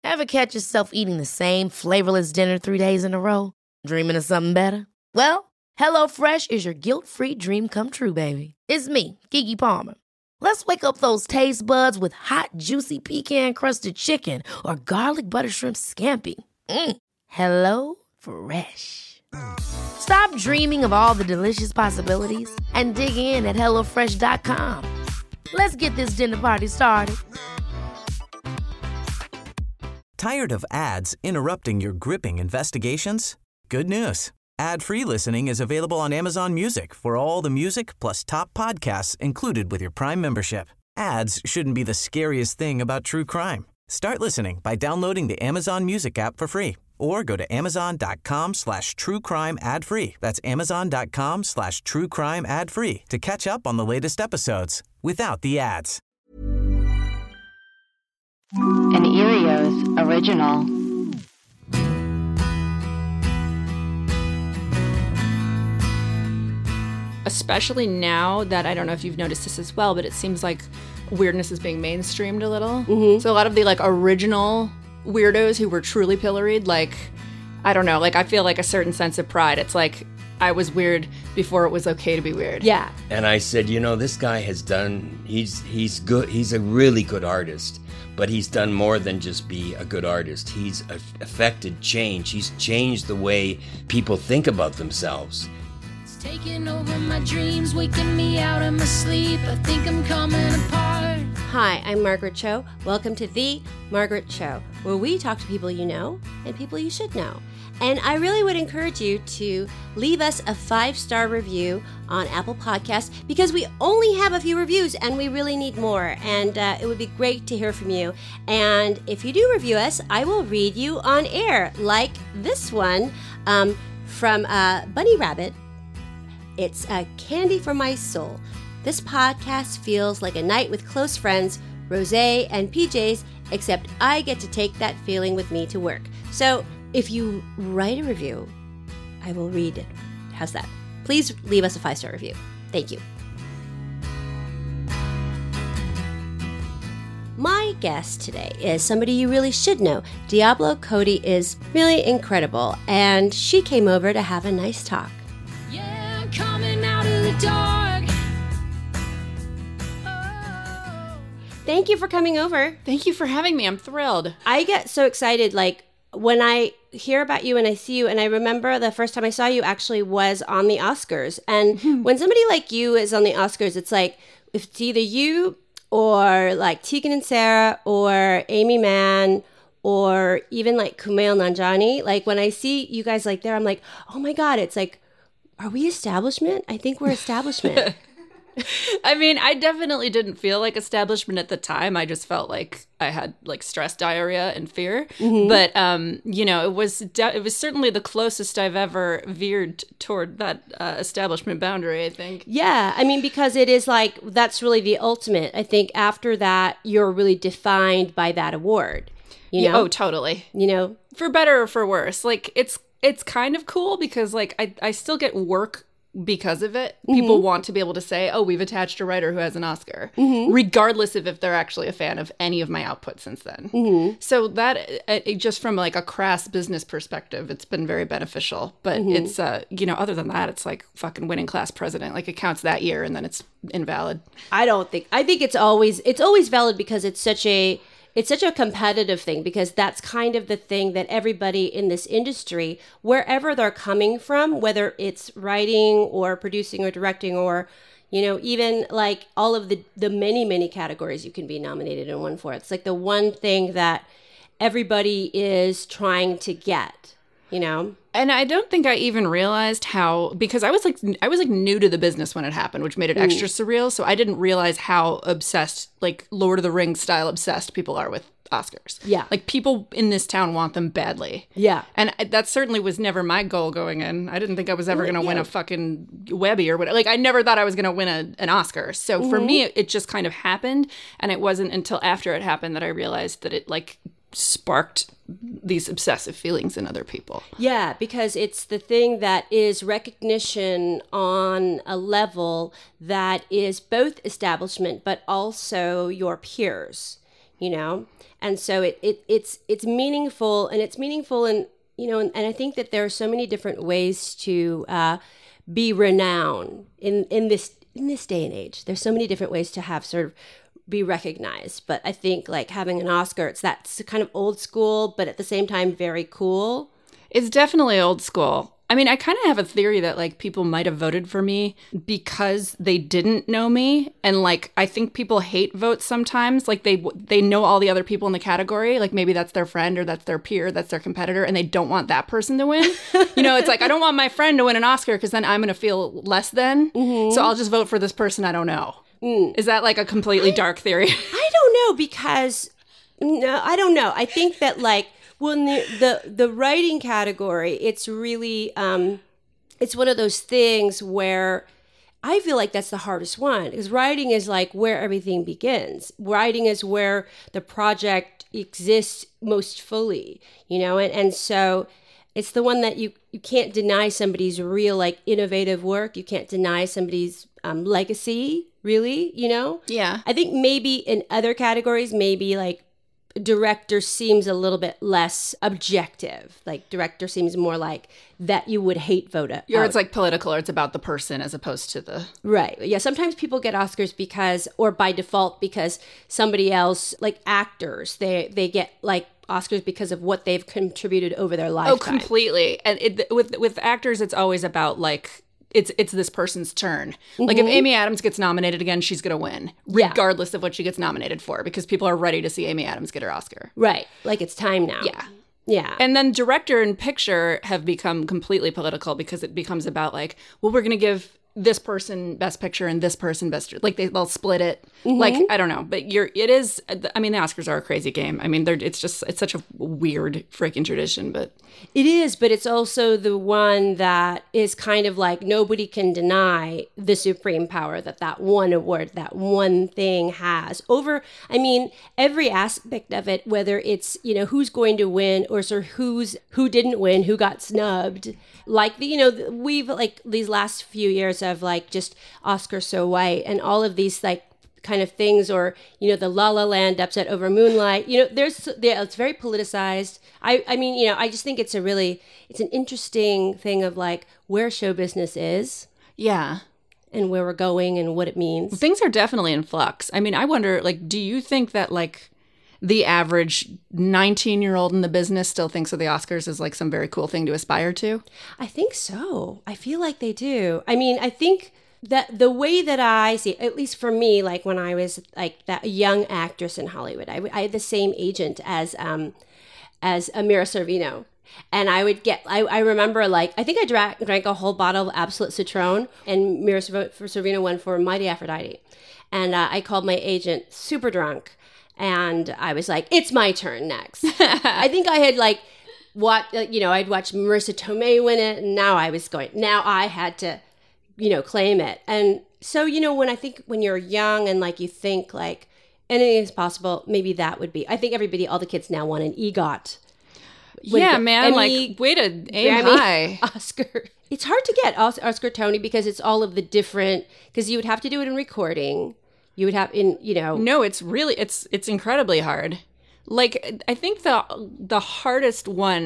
Ever catch yourself eating the same flavorless dinner 3 days in a row? Dreaming of something better? Well, HelloFresh is your guilt-free dream come true, baby. It's me, Keke Palmer. Let's wake up those taste buds with hot, juicy pecan-crusted chicken or garlic butter shrimp scampi. Hello Fresh. Stop dreaming of all the delicious possibilities and dig in at HelloFresh.com. Let's get this dinner party started. Tired of ads interrupting your gripping investigations? Good news. Ad-free listening is available on Amazon Music for all the music plus top podcasts included with your Prime membership. Ads shouldn't be the scariest thing about true crime. Start listening by downloading the Amazon Music app for free or go to amazon.com/truecrime ad-free. That's amazon.com/truecrime ad-free to catch up on the latest episodes without the ads. An Erios original. Especially now that, I don't know if you've noticed this as well, but it seems like weirdness is being mainstreamed a little. Mm-hmm. So a lot of the like original weirdos who were truly pilloried, like, I don't know, like I feel like a certain sense of pride. It's like I was weird before it was okay to be weird. Yeah. And I said, you know, this guy has done, he's good. He's a really good artist, but he's done more than just be a good artist. He's affected change. He's changed the way people think about themselves. Taking over my dreams, waking me out of my sleep. I think I'm coming apart. Hi, I'm Margaret Cho. Welcome to The Margaret Cho, where we talk to people you know and people you should know. And I really would encourage you to leave us a 5-star review on Apple Podcasts because we only have a few reviews and we really need more. And it would be great to hear from you. And if you do review us, I will read you on air, like this one from Bunny Rabbit. It's a candy for my soul. This podcast feels like a night with close friends, Rosé and PJs, except I get to take that feeling with me to work. So if you write a review, I will read it. How's that? Please leave us a 5-star review. Thank you. My guest today is somebody you really should know. Diablo Cody is really incredible, and she came over to have a nice talk. Yeah, I'm coming out of the dark. Oh. Thank you for coming over. Thank you for having me. I'm thrilled. I get so excited, like, when I hear about you and I see you, and I remember the first time I saw you actually was on the Oscars. And when somebody like you is on the Oscars, it's like, if it's either you or like Tegan and Sarah or Amy Mann or even like Kumail Nanjiani, like when I see you guys like there, I'm like, oh my God, it's like, are we establishment? I think we're establishment. I mean, I definitely didn't feel like establishment at the time. I just felt like I had like stress diarrhea and fear. Mm-hmm. But, you know, it was certainly the closest I've ever veered toward that establishment boundary, I think. Yeah. I mean, because it is like, that's really the ultimate. I think after that, you're really defined by that award. You know? Yeah, oh, totally. You know? For better or for worse. Like, it's kind of cool because, like, I still get work because of it. Mm-hmm. People want to be able to say, oh, we've attached a writer who has an Oscar, regardless of if they're actually a fan of any of my output since then. Mm-hmm. So that, just from like a crass business perspective, it's been very beneficial. But it's, you know, other than that, it's like fucking winning class president. Like it counts that year and then it's invalid. I think it's always valid because it's such a competitive thing, because that's kind of the thing that everybody in this industry, wherever they're coming from, whether it's writing or producing or directing or, you know, even like all of the many, many categories you can be nominated and won for. It's like the one thing that everybody is trying to get, you know? And I don't think I even realized how, because I was like new to the business when it happened, which made it extra surreal. So I didn't realize how obsessed, like Lord of the Rings style obsessed people are with Oscars. Yeah. Like people in this town want them badly. Yeah. And that certainly was never my goal going in. I didn't think I was ever going to win a fucking Webby or whatever. Like I never thought I was going to win an Oscar. So for me, it just kind of happened. And it wasn't until after it happened that I realized that it like sparked these obsessive feelings in other people. Yeah, because it's the thing that is recognition on a level that is both establishment but also your peers. you know? And so it's meaningful, and it's meaningful, and, you know, and I think that there are so many different ways to be renowned in this day and age. There's so many different ways to have sort of be recognized. But I think like having an Oscar, that's kind of old school, but at the same time, very cool. It's definitely old school. I mean, I kind of have a theory that like people might have voted for me because they didn't know me. And like, I think people hate votes sometimes. Like they know all the other people in the category. Like maybe that's their friend or that's their peer, that's their competitor, and they don't want that person to win. You know, it's like, I don't want my friend to win an Oscar because then I'm going to feel less than. Mm-hmm. So I'll just vote for this person I don't know. Is that like a completely dark theory? I don't know, because no, I don't know. I think that like, well, in the writing category, it's really, it's one of those things where I feel like that's the hardest one, because writing is like where everything begins. Writing is where the project exists most fully, you know, and so it's the one that you can't deny somebody's real like innovative work. You can't deny somebody's legacy, really, you know? Yeah. I think maybe in other categories, maybe like director seems a little bit less objective. Like director seems more like that you would hate vote out. Or it's like political, or it's about the person as opposed to the... Right. Yeah, sometimes people get Oscars because, or by default, because somebody else, like actors, they get like Oscars because of what they've contributed over their lifetime. Oh, completely. And with actors, it's always about like... It's this person's turn. Mm-hmm. Like if Amy Adams gets nominated again, she's going to win, regardless of what she gets nominated for, because people are ready to see Amy Adams get her Oscar. Right. Like it's time now. Yeah. Yeah. And then director and picture have become completely political, because it becomes about like, well, we're going to give this person best picture and this person best, like they'll split it. Mm-hmm. Like, I don't know, but it is, I mean, the Oscars are a crazy game. I mean, it's such a weird freaking tradition, but. It is, but it's also the one that is kind of like nobody can deny the supreme power that one award, that one thing has over, I mean, every aspect of it, whether it's, you know, who's going to win or sort of who didn't win, who got snubbed. Like, you know, we've like these last few years of like just Oscar So White and all of these like kind of things, or, you know, the La La Land upset over Moonlight, you know, it's very politicized. I mean, you know, I just think it's an interesting thing of like where show business is. Yeah. And where we're going and what it means. Things are definitely in flux. I mean, I wonder, like, do you think that like the average 19-year-old in the business still thinks of the Oscars as like some very cool thing to aspire to? I think so. I feel like they do. I mean, I think that the way that I see it, at least for me, like when I was like that young actress in Hollywood, I had the same agent as Mira Sorvino. And I would get, I remember like, I think I drank a whole bottle of Absolute Citron, and Mira Sorvino won for Mighty Aphrodite. And I called my agent super drunk, and I was like, it's my turn next. I think I had like, I'd watched Marissa Tomei win it, and now I had to, you know, claim it. And so, you know, when you're young and like you think like anything is possible, maybe that would be, I think all the kids now want an EGOT. Yeah, man, Emmy, like way to aim Grammy, high. Oscar. It's hard to get Oscar, Tony, because it's all of the different, because you would have to do it in recording. You would have No, it's really, it's incredibly hard. Like, I think the hardest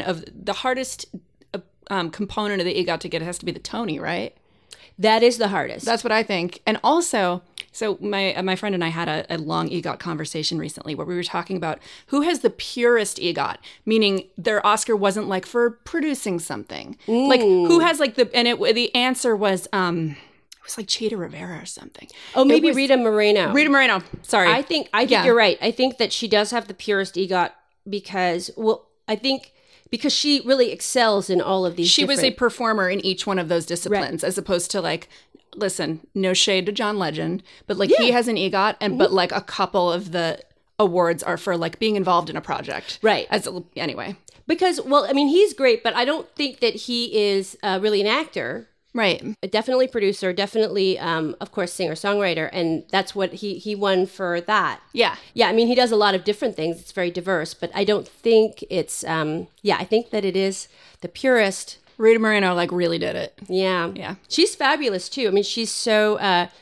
component of the EGOT to get has to be the Tony, right? That is the hardest. That's what I think. And also, so my friend and I had a long EGOT conversation recently where we were talking about who has the purest EGOT, meaning their Oscar wasn't like for producing something. Like who has like the answer was it was like Chita Rivera or something. Oh, maybe Rita Moreno. Rita Moreno. Sorry. I think you're right. I think that she does have the purest EGOT because she really excels in all of these. She was a performer in each one of those disciplines, right, as opposed to like, listen, no shade to John Legend, but like he has an EGOT, and but like a couple of the awards are for like being involved in a project, right? Anyway, because I mean, he's great, but I don't think that he is really an actor. Right. Definitely producer, definitely, of course, singer-songwriter. And that's what he won for that. Yeah. Yeah, I mean, he does a lot of different things. It's very diverse. But I don't think it's, I think that it is the purest. Rita Moreno, like, really did it. Yeah. Yeah. She's fabulous, too. I mean, she's so,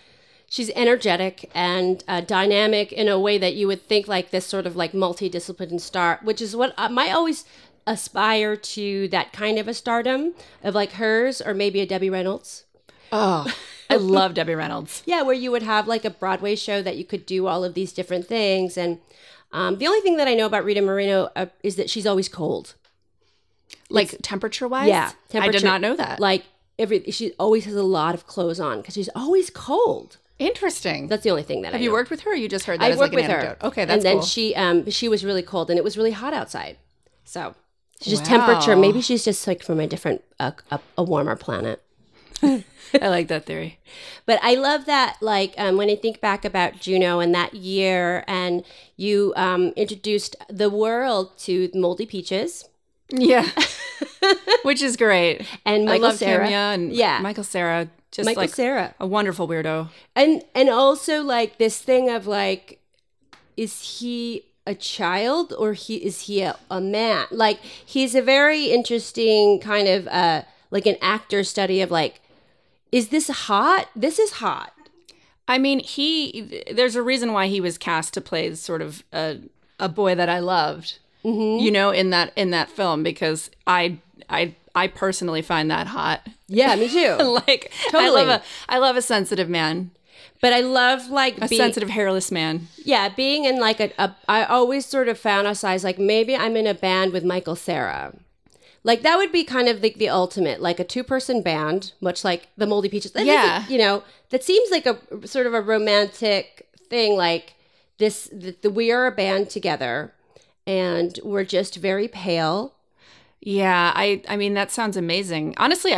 She's energetic and dynamic in a way that you would think like this sort of like multidisciplined star, which is what I always aspire to, that kind of a stardom of like hers, or maybe a Debbie Reynolds. Oh, I love Debbie Reynolds. Yeah, where you would have like a Broadway show that you could do all of these different things. And the only thing that I know about Rita Moreno is that she's always cold. Like temperature-wise? Yeah. I did not know that. Like she always has a lot of clothes on because she's always cold. Interesting. That's the only thing that I know. Have you worked with her, or you just heard that I as worked like an with anecdote? her. Okay, that's cool. And then she was really cold, and it was really hot outside. So she's just Wow. temperature. Maybe she's just like from a different, a warmer planet. I like that theory. But I love that, like, when I think back about Juno and that year, and you introduced the world to Moldy Peaches. Yeah. Which is great. And Michael I love Cera. Kimya and Yeah. Michael Cera. Just Michael like Cera. a wonderful weirdo. And also, like, this thing of, like, is he a child or is he a man? Like, he's a very interesting kind of, like, an actor study of, like, is this hot? This is hot. I mean, there's a reason why he was cast to play sort of a boy that I loved, you know, in that film, because I personally find that hot. Yeah, me too. Like, Totally. I love a sensitive man, But I love, like, a sensitive hairless man. Yeah, being in, like, I always sort of fantasize, like, maybe I'm in a band with Michael Cera. Like, that would be kind of like the ultimate, like a 2-person band, much like the Moldy Peaches. That Yeah. isn't, you know, that seems like a sort of a romantic thing, like we are a band together and we're just very pale. Yeah, I mean, that sounds amazing. Honestly,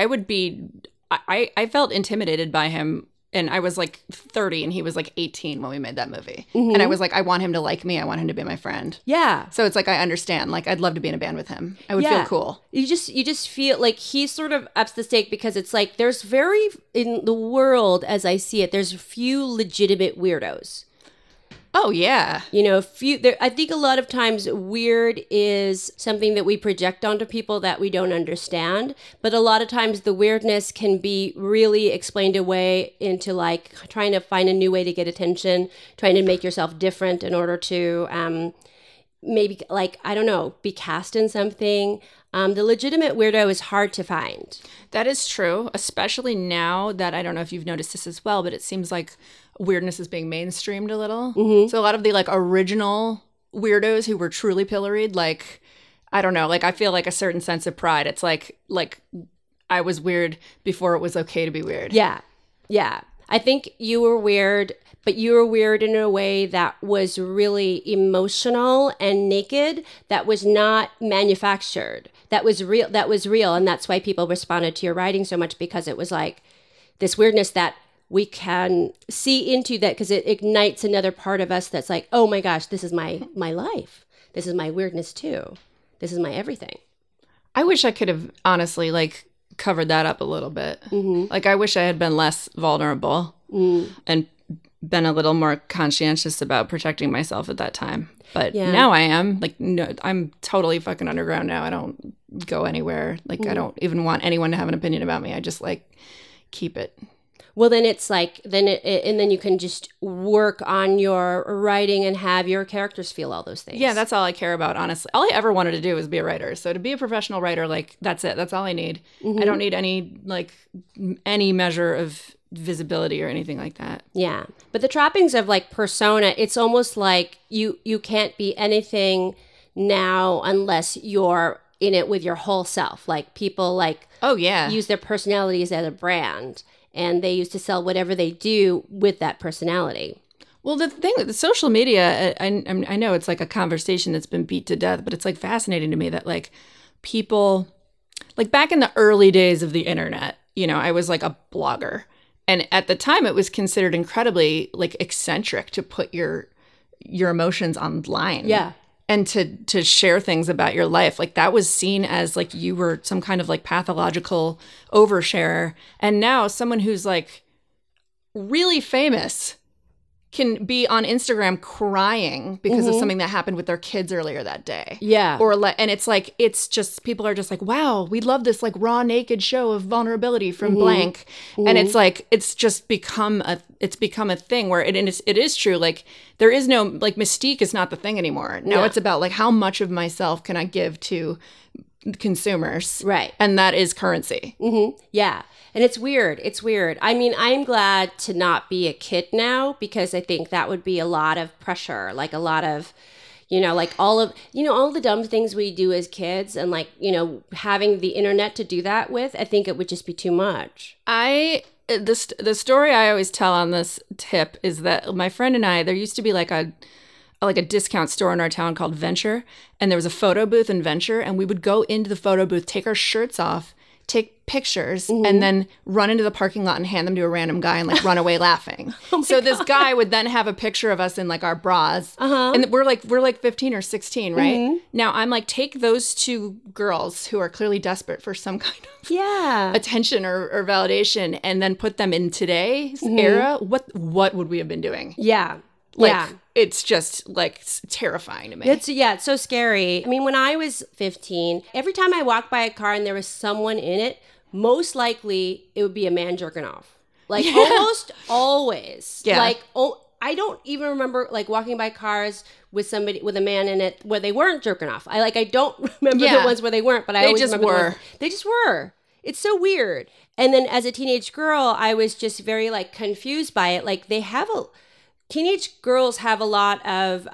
I felt intimidated by him, and I was like 30 and he was like 18 when we made that movie. And I was like, I want him to like me. I want him to be my friend. Yeah. So it's like, I understand. Like, I'd love to be in a band with him. I would feel cool. You just feel like he sort of ups the stake, because it's like there's in the world as I see it, there's few legitimate weirdos. Oh, yeah. You know, I think a lot of times weird is something that we project onto people that we don't understand. But a lot of times the weirdness can be really explained away into, like, trying to find a new way to get attention, trying to make yourself different in order to maybe, like, I don't know, be cast in something. The legitimate weirdo is hard to find. That is true, especially now that, I don't know if you've noticed this as well, but it seems like weirdness is being mainstreamed a little. So a lot of the, like, original weirdos who were truly pilloried, like, I don't know, like, I feel like a certain sense of pride. It's like I was weird before it was okay to be weird. Yeah. Yeah. I think you were weird, but you were weird in a way that was really emotional and naked, that was not manufactured. That was real. And that's why people responded to your writing so much, because it was like this weirdness that we can see into, that because it ignites another part of us that's like, oh my gosh, this is my life. This is my weirdness too. This is my everything. I wish I could have honestly, like, covered that up a little bit. Like, I wish I had been less vulnerable and been a little more conscientious about protecting myself at that time. But now I am. Like, no, I'm totally fucking underground now. I don't go anywhere. Like, I don't even want anyone to have an opinion about me. I just, like, keep it. Well, then it's like, and then you can just work on your writing and have your characters feel all those things. Yeah, that's all I care about, honestly. All I ever wanted to do was be a writer. So to be a professional writer, like, that's it. That's all I need. I don't need any measure of visibility or anything like that. Yeah. But the trappings of, like, persona, it's almost like you can't be anything now unless you're in it with your whole self. Like, people, like, Oh, yeah. use their personalities as a brand, and they used to sell whatever they do with that personality. Well, the thing with the social media, I know it's like a conversation that's been beat to death, but it's, like, fascinating to me that, like, people, like, back in the early days of the internet, you know, I was like a blogger. And at the time it was considered incredibly, like, eccentric to put your emotions online. Yeah. And to share things about your life. Like, that was seen as, like, you were some kind of, like, pathological oversharer. And now someone who's, like, really famous can be on Instagram crying because of something that happened with their kids earlier that day. Yeah. And it's like, it's just, people are just like, wow, we love this like raw naked show of vulnerability from blank. And it's like, it's just become a thing where it is true. Like there is no, like mystique is not the thing anymore. Now it's about like how much of myself can I give to consumers. Right. And that is currency. Yeah. And it's weird. It's weird. I mean, I'm glad to not be a kid now because I think that would be a lot of pressure, like a lot of, like all the dumb things we do as kids and like, having the internet to do that with, I think it would just be too much. The story I always tell on this tip is that my friend and I, there used to be like a discount store in our town called Venture, and there was a photo booth in Venture, and we would go into the photo booth, take our shirts off, take pictures, and then run into the parking lot and hand them to a random guy and like run away laughing. So this guy would then have a picture of us in like our bras, and we're like 15 or 16, right? Now I'm like, take those two girls who are clearly desperate for some kind of attention or validation, and then put them in today's era. What would we have been doing? Yeah. It's just like terrifying to me. It's so scary. I mean, when I was 15, every time I walked by a car and there was someone in it, most likely it would be a man jerking off. Like almost always. Yeah. Like, I don't even remember like walking by cars with a man in it where they weren't jerking off. I don't remember the ones where they weren't, but I always remember they just were. It's so weird. And then as a teenage girl, I was just very like confused by it. Like teenage girls have a lot of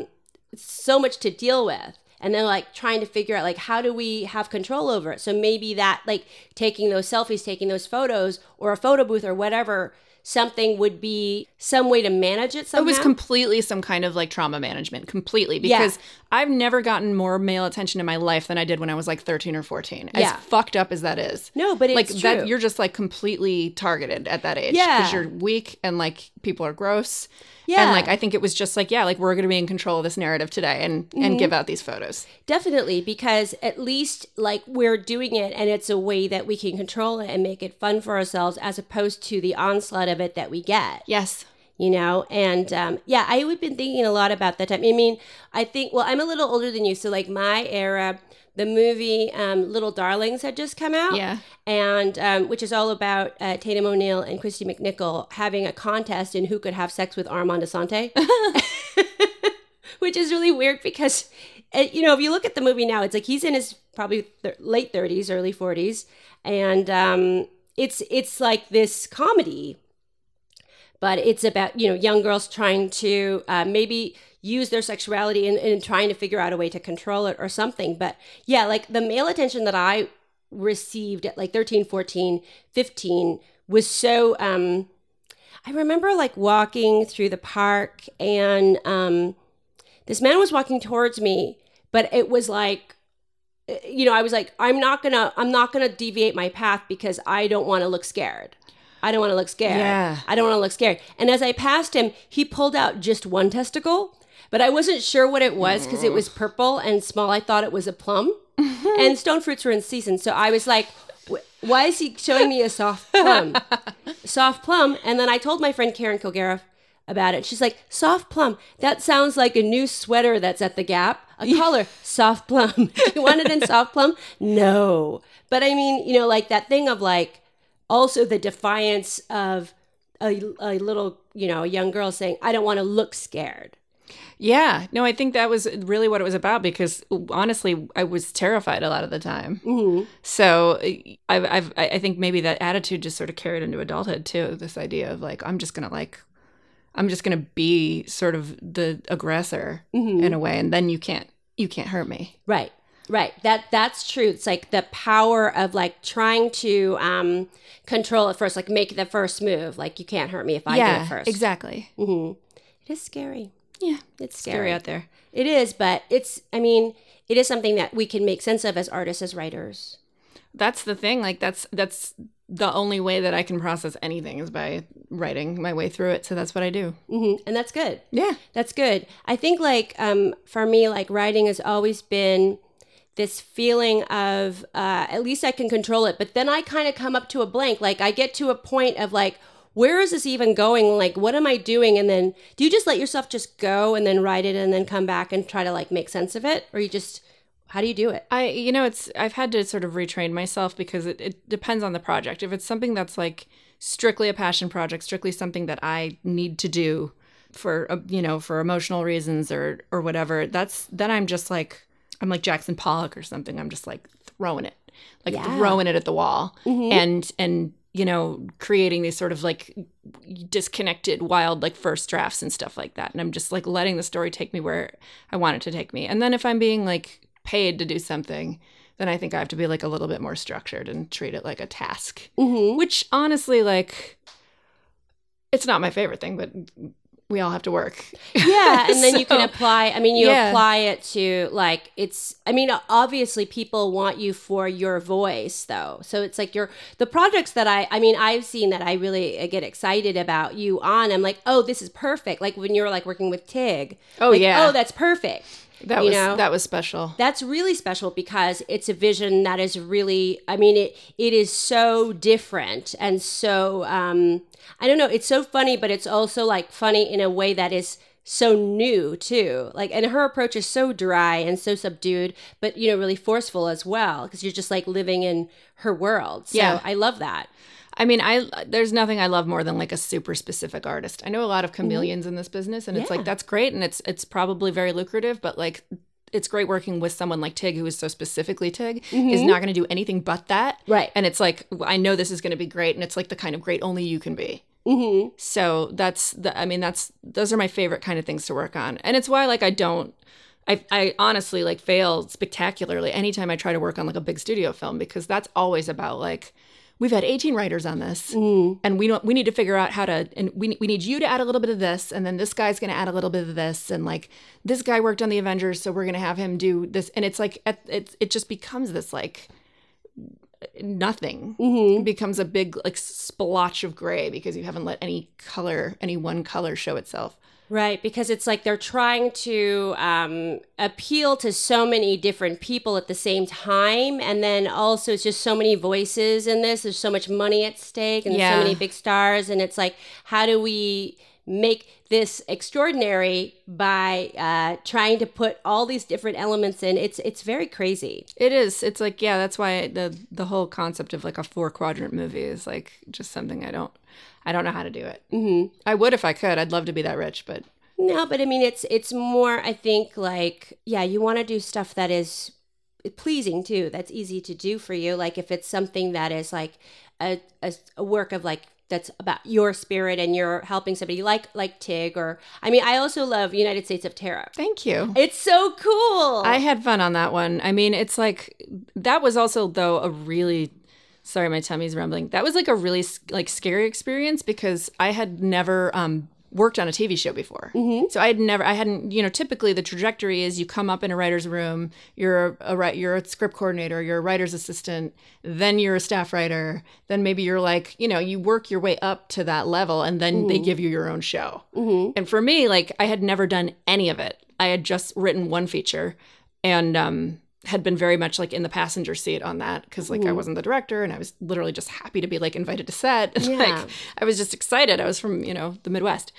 so much to deal with, and they're like trying to figure out like, how do we have control over it? So maybe that like taking those selfies, taking those photos, or a photo booth or whatever, something would be some way to manage it somehow. It was completely some kind of like trauma management, completely, because I've never gotten more male attention in my life than I did when I was like 13 or 14. As fucked up as that is. No, but it's like true. That you're just like completely targeted at that age. Because you're weak and like people are gross. Yeah. And like, I think it was just like, like we're going to be in control of this narrative today and give out these photos. Definitely, because at least like we're doing it and it's a way that we can control it and make it fun for ourselves as opposed to the onslaught of it that we get. Yes. And I have been thinking a lot about that time. I mean, I think, well, I'm a little older than you. So like my era, the movie Little Darlings had just come out. Yeah. And which is all about Tatum O'Neal and Christy McNichol having a contest in who could have sex with Armand Asante. Which is really weird because, if you look at the movie now, it's like he's in his probably late 30s, early 40s. And it's like this comedy. But it's about, young girls trying to maybe use their sexuality and trying to figure out a way to control it or something. But yeah, like the male attention that I received at like 13, 14, 15 was so, I remember like walking through the park and this man was walking towards me, but it was like, I was like, I'm not gonna deviate my path because I don't want to look scared. I don't want to look scared. Yeah. I don't want to look scared. And as I passed him, he pulled out just one testicle, but I wasn't sure what it was because it was purple and small. I thought it was a plum. And stone fruits were in season. So I was like, why is he showing me a soft plum? Soft plum. And then I told my friend Karen Kilgariff about it. She's like, soft plum. That sounds like a new sweater that's at the Gap. A color, soft plum. Do you want it in soft plum? No. But I mean, like that thing of like, also the defiance of a little, a young girl saying, I don't want to look scared. Yeah. No, I think that was really what it was about because honestly, I was terrified a lot of the time. Mm-hmm. So I think maybe that attitude just sort of carried into adulthood too. This idea of like, I'm just going to be sort of the aggressor in a way. And then you can't hurt me. Right. Right. That's true. It's like the power of like trying to control it first, like make the first move. Like you can't hurt me if I do it first. Exactly. Mm-hmm. It is scary. Yeah. It's scary out there. It is, but it is something that we can make sense of as artists, as writers. That's the thing. Like that's the only way that I can process anything is by writing my way through it. So that's what I do. Mm-hmm. And that's good. Yeah. That's good. I think like for me, like writing has always been this feeling of at least I can control it. But then I kind of come up to a blank. Like I get to a point of like, where is this even going? Like, what am I doing? And then do you just let yourself just go and then write it and then come back and try to like make sense of it? Or you just, how do you do it? I've had to sort of retrain myself because it depends on the project. If it's something that's like strictly a passion project, strictly something that I need to do for, for emotional reasons or whatever, then I'm just like, I'm like Jackson Pollock or something. I'm just like throwing it at the wall and creating these sort of like disconnected, wild, like first drafts and stuff like that. And I'm just like letting the story take me where I want it to take me. And then if I'm being like paid to do something, then I think I have to be like a little bit more structured and treat it like a task, which honestly, like, it's not my favorite thing, but we all have to work. Yeah. And then you can apply, apply it to like, obviously people want you for your voice though. So it's like the projects that I've seen that I really get excited about you on, I'm like, oh, this is perfect. Like when you're like working with Tig. Oh, like, yeah. Oh, that's perfect. That was special. That's really special because it's a vision that is really, it is so different and so, I don't know, it's so funny, but it's also like funny in a way that is so new too. Like, and her approach is so dry and so subdued, but really forceful as well because you're just like living in her world. So I love that. There's nothing I love more than like a super specific artist. I know a lot of chameleons in this business and it's like, that's great. And it's probably very lucrative, but like, it's great working with someone like Tig, who is so specifically Tig, is not going to do anything but that. Right. And it's like, I know this is going to be great. And it's like the kind of great only you can be. So those are my favorite kind of things to work on. And it's why like, I honestly like fail spectacularly anytime I try to work on like a big studio film, because that's always about like, we've had 18 writers on this, and we need to figure out how to, and we need you to add a little bit of this, and then this guy's going to add a little bit of this, and like this guy worked on the Avengers, so we're going to have him do this, and it's like it just becomes this like nothing. It becomes a big like splotch of gray because you haven't let any one color show itself. Right, because it's like they're trying to appeal to so many different people at the same time. And then also it's just so many voices in this. There's so much money at stake and so many big stars. And it's like, how do we make this extraordinary by trying to put all these different elements in? It's very crazy. It is. It's like, that's why the whole concept of like a 4-quadrant movie is like just something I don't know how to do it. I would if I could. I'd love to be that rich, but no. But it's more. I think like you want to do stuff that is pleasing too. That's easy to do for you. Like if it's something that is like a work of like that's about your spirit and you're helping somebody like Tig or I also love United States of Terror. Thank you. It's so cool. I had fun on that one. It's like that was also though a really. Sorry, my tummy's rumbling. That was like a really like scary experience because I had never worked on a TV show before. So I hadn't, typically the trajectory is you come up in a writer's room, you're a script coordinator, you're a writer's assistant, then you're a staff writer, then maybe you're like, you work your way up to that level and then they give you your own show. And for me, like I had never done any of it. I had just written one feature and had been very much like in the passenger seat on that because like I wasn't the director and I was literally just happy to be like invited to set. Like I was just excited. I was from, the Midwest.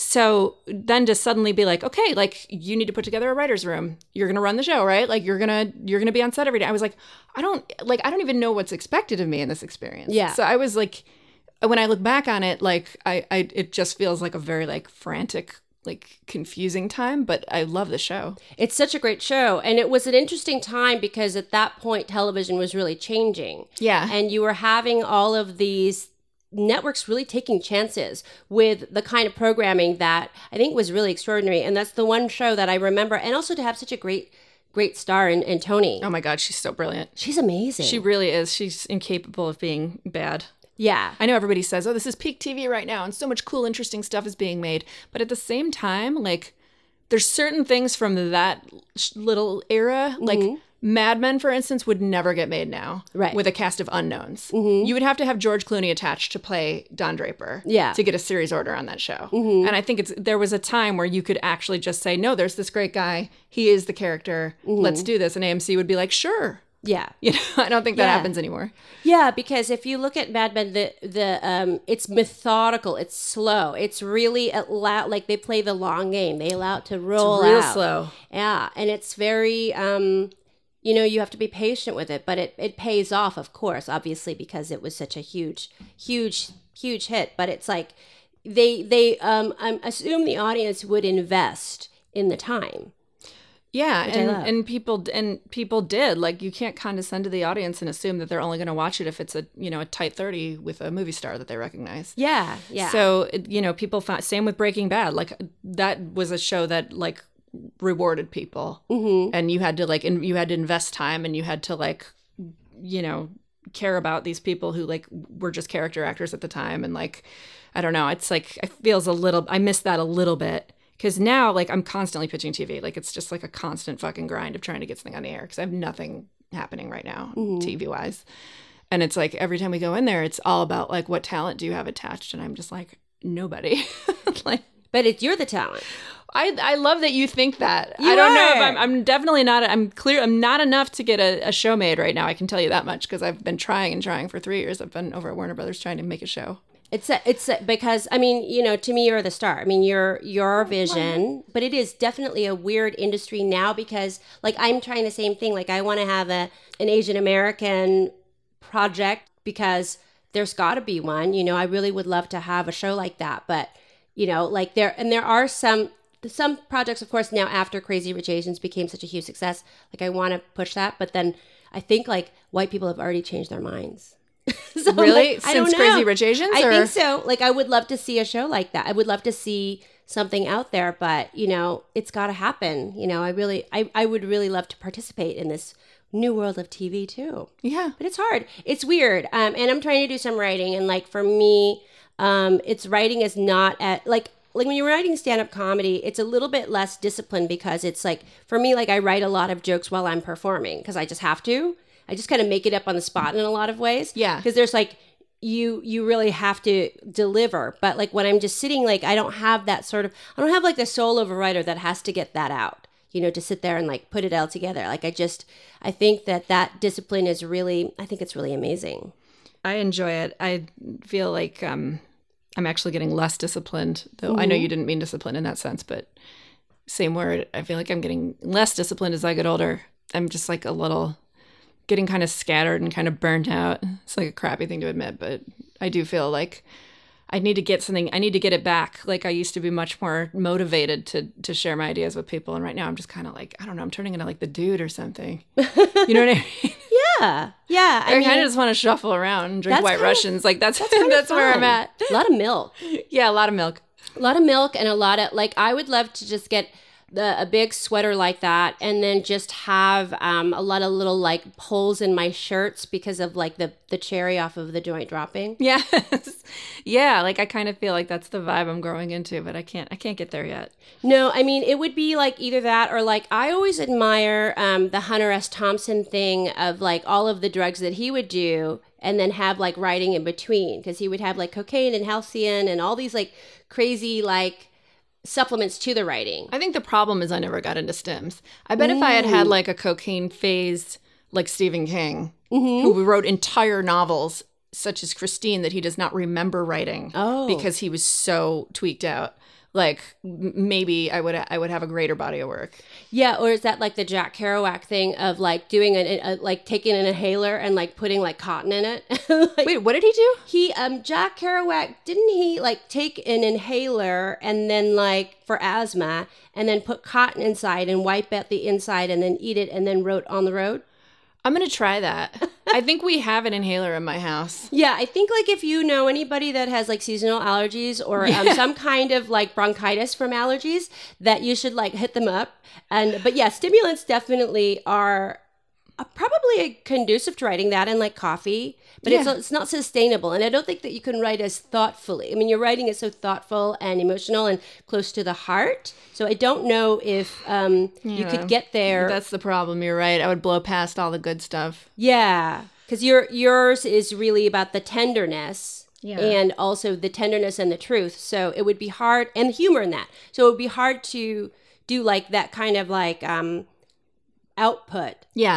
So then to suddenly be like, okay, like you need to put together a writer's room. You're going to run the show, right? Like you're going to be on set every day. I was like, I don't even know what's expected of me in this experience. Yeah. So I was like, when I look back on it, like it just feels like a very like frantic, like confusing time, but I love the show. It's such a great show. And it was an interesting time because at that point, television was really changing. Yeah. And you were having all of these networks really taking chances with the kind of programming that I think was really extraordinary. And that's the one show that I remember. And also to have such a great star in Toni. Oh my God, she's so brilliant. She's amazing. She really is. She's incapable of being bad. Yeah. I know everybody says, oh, this is peak TV right now and so much cool, interesting stuff is being made. But at the same time, like, there's certain things from that little era, like Mad Men, for instance, would never get made now with a cast of unknowns. You would have to have George Clooney attached to play Don Draper to get a series order on that show. And I think there was a time where you could actually just say, no, there's this great guy. He is the character. Let's do this. And AMC would be like, sure. Yeah. You know, I don't think that Yeah. happens anymore. Yeah, because if you look at Mad Men, it's methodical, it's slow, it's really like they play the long game. They allow it to roll real out. slow. Yeah, and it's very, you know, you have to be patient with it, but it pays off, of course, obviously, because it was such a huge hit. But it's like they assume the audience would invest in the time. Yeah, Which I love. and people did. Like, you can't condescend to the audience and assume that they're only going to watch it if it's a tight 30 with a movie star that they recognize. Yeah. So, people found, same with Breaking Bad. Like, that was a show that like rewarded people, and you had to invest time, and you had to care about these people who like were just character actors at the time, and like, I don't know. It's like I miss that a little bit. Because now, like, I'm constantly pitching TV. Like, it's just like a constant fucking grind of trying to get something on the air because I have nothing happening right now, TV-wise. And it's like every time we go in there, it's all about, like, what talent do you have attached? And I'm just like, nobody. Like, But you're the talent. I love that you think that. You I don't know are. if I'm definitely not. I'm not enough to get a show made right now. I can tell you that much because I've been trying for 3 years. I've been over at Warner Brothers trying to make a show. It's because, I mean, you know, to me, you're the star. I mean, you're your vision, but it is definitely a weird industry now because, like, I'm trying the same thing. Like, I want to have an Asian American project because there's got to be one. You know, I really would love to have a show like that. But, you know, like there are some projects, of course, now after Crazy Rich Asians became such a huge success. Like, I want to push that. But then I think, like, white people have already changed their minds. So, Really? like, I don't Since know. Crazy Rich Asians? I or? think so. Like, I would love to see a show like that. I would love to see something out there, but, you know, it's got to happen. You know, I would really love to participate in this new world of TV too. Yeah. But it's hard. It's weird. And I'm trying to do some writing. And, like, for me, it's writing is not at, like when you're writing stand-up comedy, it's a little bit less disciplined because it's like, for me, like, I write a lot of jokes while I'm performing because I just have to. I just kind of make it up on the spot in a lot of ways. Yeah. Because there's like, you really have to deliver. But like when I'm just sitting, like, I don't have that sort of, I don't have like the soul of a writer that has to get that out, you know, to sit there and like put it all together. Like I think that discipline is really, I think it's really amazing. I enjoy it. I feel like I'm actually getting less disciplined, though I know you didn't mean discipline in that sense, but same word. I feel like I'm getting less disciplined as I get older. I'm just like getting kind of scattered and kind of burnt out. It's like a crappy thing to admit, but I do feel like I need to get it back. Like, I used to be much more motivated to share my ideas with people. And right now I'm just kind of like, I don't know, I'm turning into like the dude or something. You know what I mean? Yeah. Yeah. I kind of just want to shuffle around and drink That's White kinda- Russians. Like that's kind of where I'm fun. at. A lot of milk. Yeah, a lot of milk. A lot of milk and a lot of, like, I would love to just get a big sweater like that and then just have a lot of little, like, holes in my shirts because of, like, the cherry off of the joint dropping. Yes. Yeah, like I kind of feel like that's the vibe I'm growing into, but I can't get there yet. No, I mean, it would be, like, either that or, like, I always admire the Hunter S. Thompson thing of, like, all of the drugs that he would do and then have, like, writing in between because he would have, like, cocaine and halcyon and all these, like, crazy, like, supplements to the writing. I think the problem is I never got into stims. I bet if I had like a cocaine phase like Stephen King, who wrote entire novels such as Christine that he does not remember writing because he was so tweaked out, like maybe I would have a greater body of work. Yeah, or is that like the Jack Kerouac thing of like doing like taking an inhaler and like putting like cotton in it? Like, Wait, what did he do? he Jack Kerouac, didn't he like take an inhaler and then like for asthma and then put cotton inside and wipe out the inside and then eat it and then wrote On the Road? I'm going to try that. I think we have an inhaler in my house. Yeah, I think like if you know anybody that has like seasonal allergies or some kind of like bronchitis from allergies, that you should like hit them up. But yeah, stimulants definitely are probably conducive to writing that and like coffee, but it's not sustainable. And I don't think that you can write as thoughtfully. I mean, your writing is so thoughtful and emotional and close to the heart. So I don't know if you could get there. That's the problem. You're right. I would blow past all the good stuff. Yeah, because yours is really about the tenderness and also the tenderness and the truth. So it would be hard, and the humor in that. So it would be hard to do like that kind of like output. Yeah.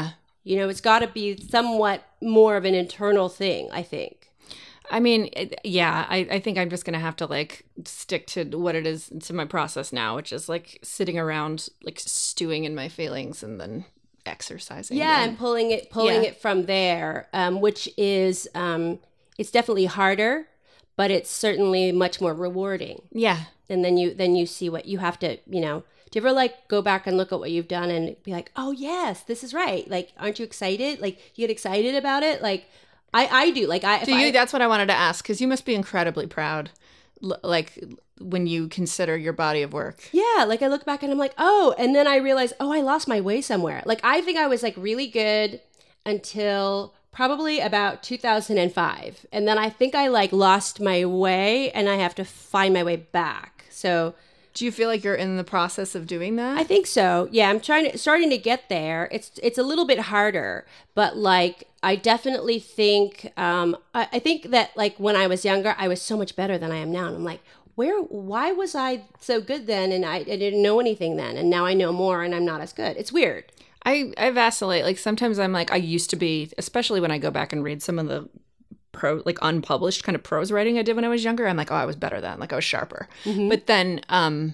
You know, it's got to be somewhat more of an internal thing, I think. I mean, yeah, I think I'm just going to have to like stick to what it is, to my process now, which is like sitting around, like stewing in my feelings and then exercising. Yeah, and pulling it from there, which is, it's definitely harder, but it's certainly much more rewarding. Yeah. And then you see what you have to, you know, do you ever like go back and look at what you've done and be like, oh yes, this is right. Like, aren't you excited? Like, you get excited about it? Like, I do. Like, That's what I wanted to ask, because you must be incredibly proud, like when you consider your body of work. Yeah, like I look back and I'm like, oh, and then I realize, oh, I lost my way somewhere. Like, I think I was like really good until probably about 2005, and then I think I like lost my way, and I have to find my way back. So. Do you feel like you're in the process of doing that? I think so. Yeah, I'm starting to get there. It's a little bit harder, but like I definitely think I think that like when I was younger, I was so much better than I am now, and I'm like, why was I so good then, and I didn't know anything then, and now I know more, and I'm not as good. It's weird. I vacillate. Like sometimes I'm like I used to be, especially when I go back and read some of the like unpublished kind of prose writing I did when I was younger. I'm like, oh, I was better then. Like I was sharper. Mm-hmm. But then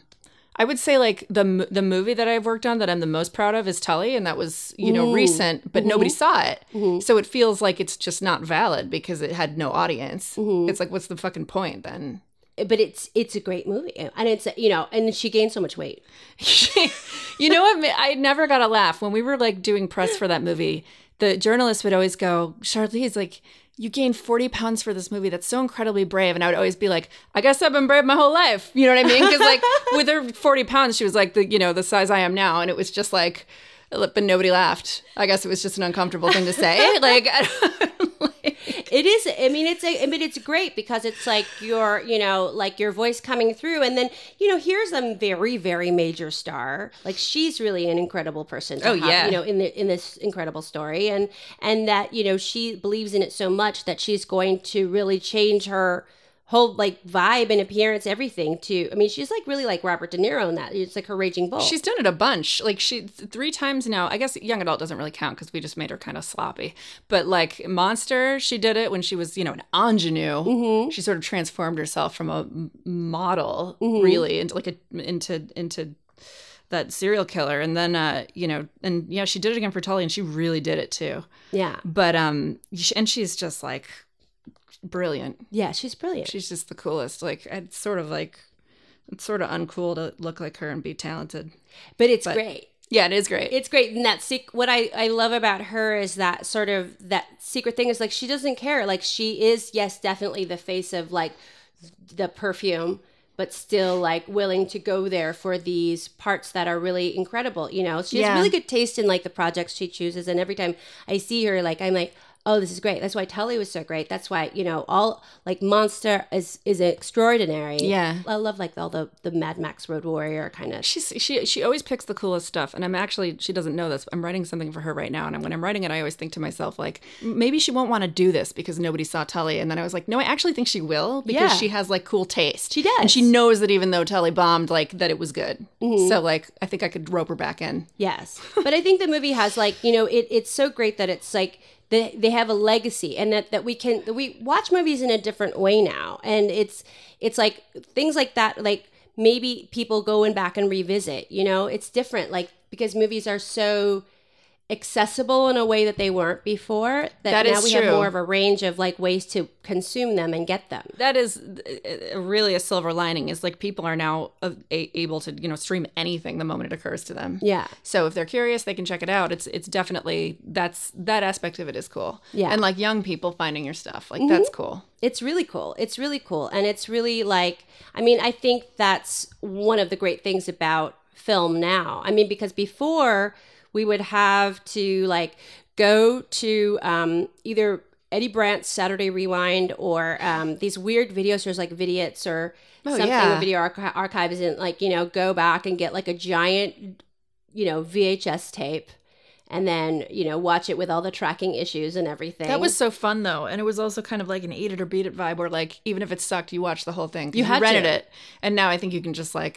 I would say like the movie that I've worked on that I'm the most proud of is Tully, and that was, you know, recent, but nobody saw it. Mm-hmm. So it feels like it's just not valid because it had no audience. Mm-hmm. It's like, what's the fucking point then? But it's a great movie, and it's, you know, and she gained so much weight. You know what? I never got a laugh when we were like doing press for that movie. The journalist would always go, Charlize, like, you gained 40 pounds for this movie. That's so incredibly brave. And I would always be like, I guess I've been brave my whole life. You know what I mean? Because like with her 40 pounds, she was like the size I am now. And it was just like, but nobody laughed. I guess it was just an uncomfortable thing to say. Like, it is. I mean, it's great because it's like your, you know, like your voice coming through, and then, you know, here's a very, very major star. Like, she's really an incredible person. To have, you know, in this incredible story, and that, you know, she believes in it so much that she's going to really change her whole like vibe and appearance, everything. To, I mean, she's like really like Robert De Niro in that. It's like her Raging Bull. She's done it a bunch. Like she 3 times now. I guess young adult doesn't really count because we just made her kind of sloppy. But like Monster, she did it when she was, you know, an ingenue. Mm-hmm. She sort of transformed herself from a model really into like into that serial killer. And then you know, and yeah, she did it again for Tully, and she really did it too. Yeah. But and she's just like brilliant. Yeah, she's brilliant. She's just the coolest. Like it's sort of uncool to look like her and be talented. But it's great. Yeah, it is great. It's great. And what I love about her is that sort of that secret thing is like she doesn't care. Like she is, yes, definitely the face of like the perfume, but still like willing to go there for these parts that are really incredible. You know, she has really good taste in like the projects she chooses. And every time I see her, like I'm like, oh, this is great. That's why Tully was so great. That's why, you know, all like Monster is extraordinary. Yeah. I love like all the Mad Max Road Warrior kind of. She always picks the coolest stuff. And I'm actually, she doesn't know this. I'm writing something for her right now. And when I'm writing it, I always think to myself, like, maybe she won't want to do this because nobody saw Tully. And then I was like, no, I actually think she will because she has like cool taste. She does. And she knows that even though Tully bombed, like that it was good. Mm-hmm. So like, I think I could rope her back in. Yes. But I think the movie has like, you know, it's so great that it's like, they have a legacy, and that we watch movies in a different way now, and it's like things like that, like maybe people going back and revisit, you know, it's different, like because movies are so accessible in a way that they weren't before, that now we have more of a range of like ways to consume them and get them. That is really a silver lining, is like people are now able to, you know, stream anything the moment it occurs to them. Yeah. So if they're curious, they can check it out. It's definitely, that aspect of it is cool. Yeah. And like young people finding your stuff, like that's cool. It's really cool. It's really cool. And it's really like, I mean, I think that's one of the great things about film now. I mean, because before we would have to like go to either Eddie Brandt's Saturday Rewind or these weird video stores like Vidiots or something with Video Archives, and like, you know, go back and get like a giant, you know, VHS tape and then, you know, watch it with all the tracking issues and everything. That was so fun though. And it was also kind of like an eat it or beat it vibe where like even if it sucked, you watched the whole thing. You rented it. And now I think you can just like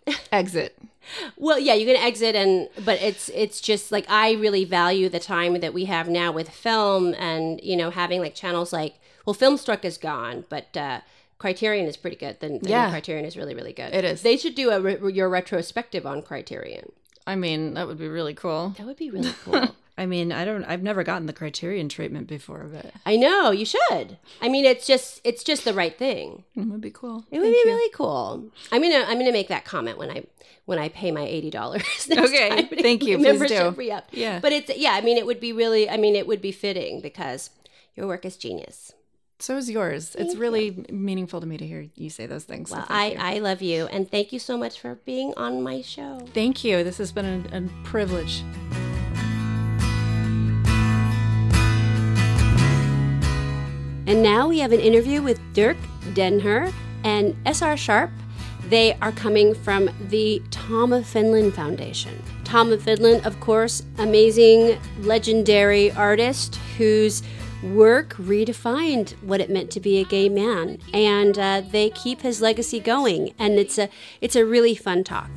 Exit. Well, yeah, you can exit, but it's just like I really value the time that we have now with film, and having like channels like Filmstruck is gone, but Criterion is pretty good. Then Criterion is really, really good. It is. They should do your retrospective on Criterion. I mean, that would be really cool. That would be really cool. I mean, I've never gotten the Criterion treatment before, but I know you should. I mean, it's just the right thing. It would be cool. It would be really cool. I'm gonna make that comment when I pay my $80. Okay, thank you. Please do. Re-up. Yeah, but it's I mean, it would be really. I mean, it would be fitting because your work is genius. So is yours. It's really meaningful to me to hear you say those things. Well, so I love you, and thank you so much for being on my show. Thank you. This has been a privilege. And now we have an interview with Dirk Denher and S.R. Sharp. They are coming from the Tom of Finland Foundation. Tom of Finland, of course, amazing, legendary artist whose work redefined what it meant to be a gay man. And they keep his legacy going. And it's a really fun talk.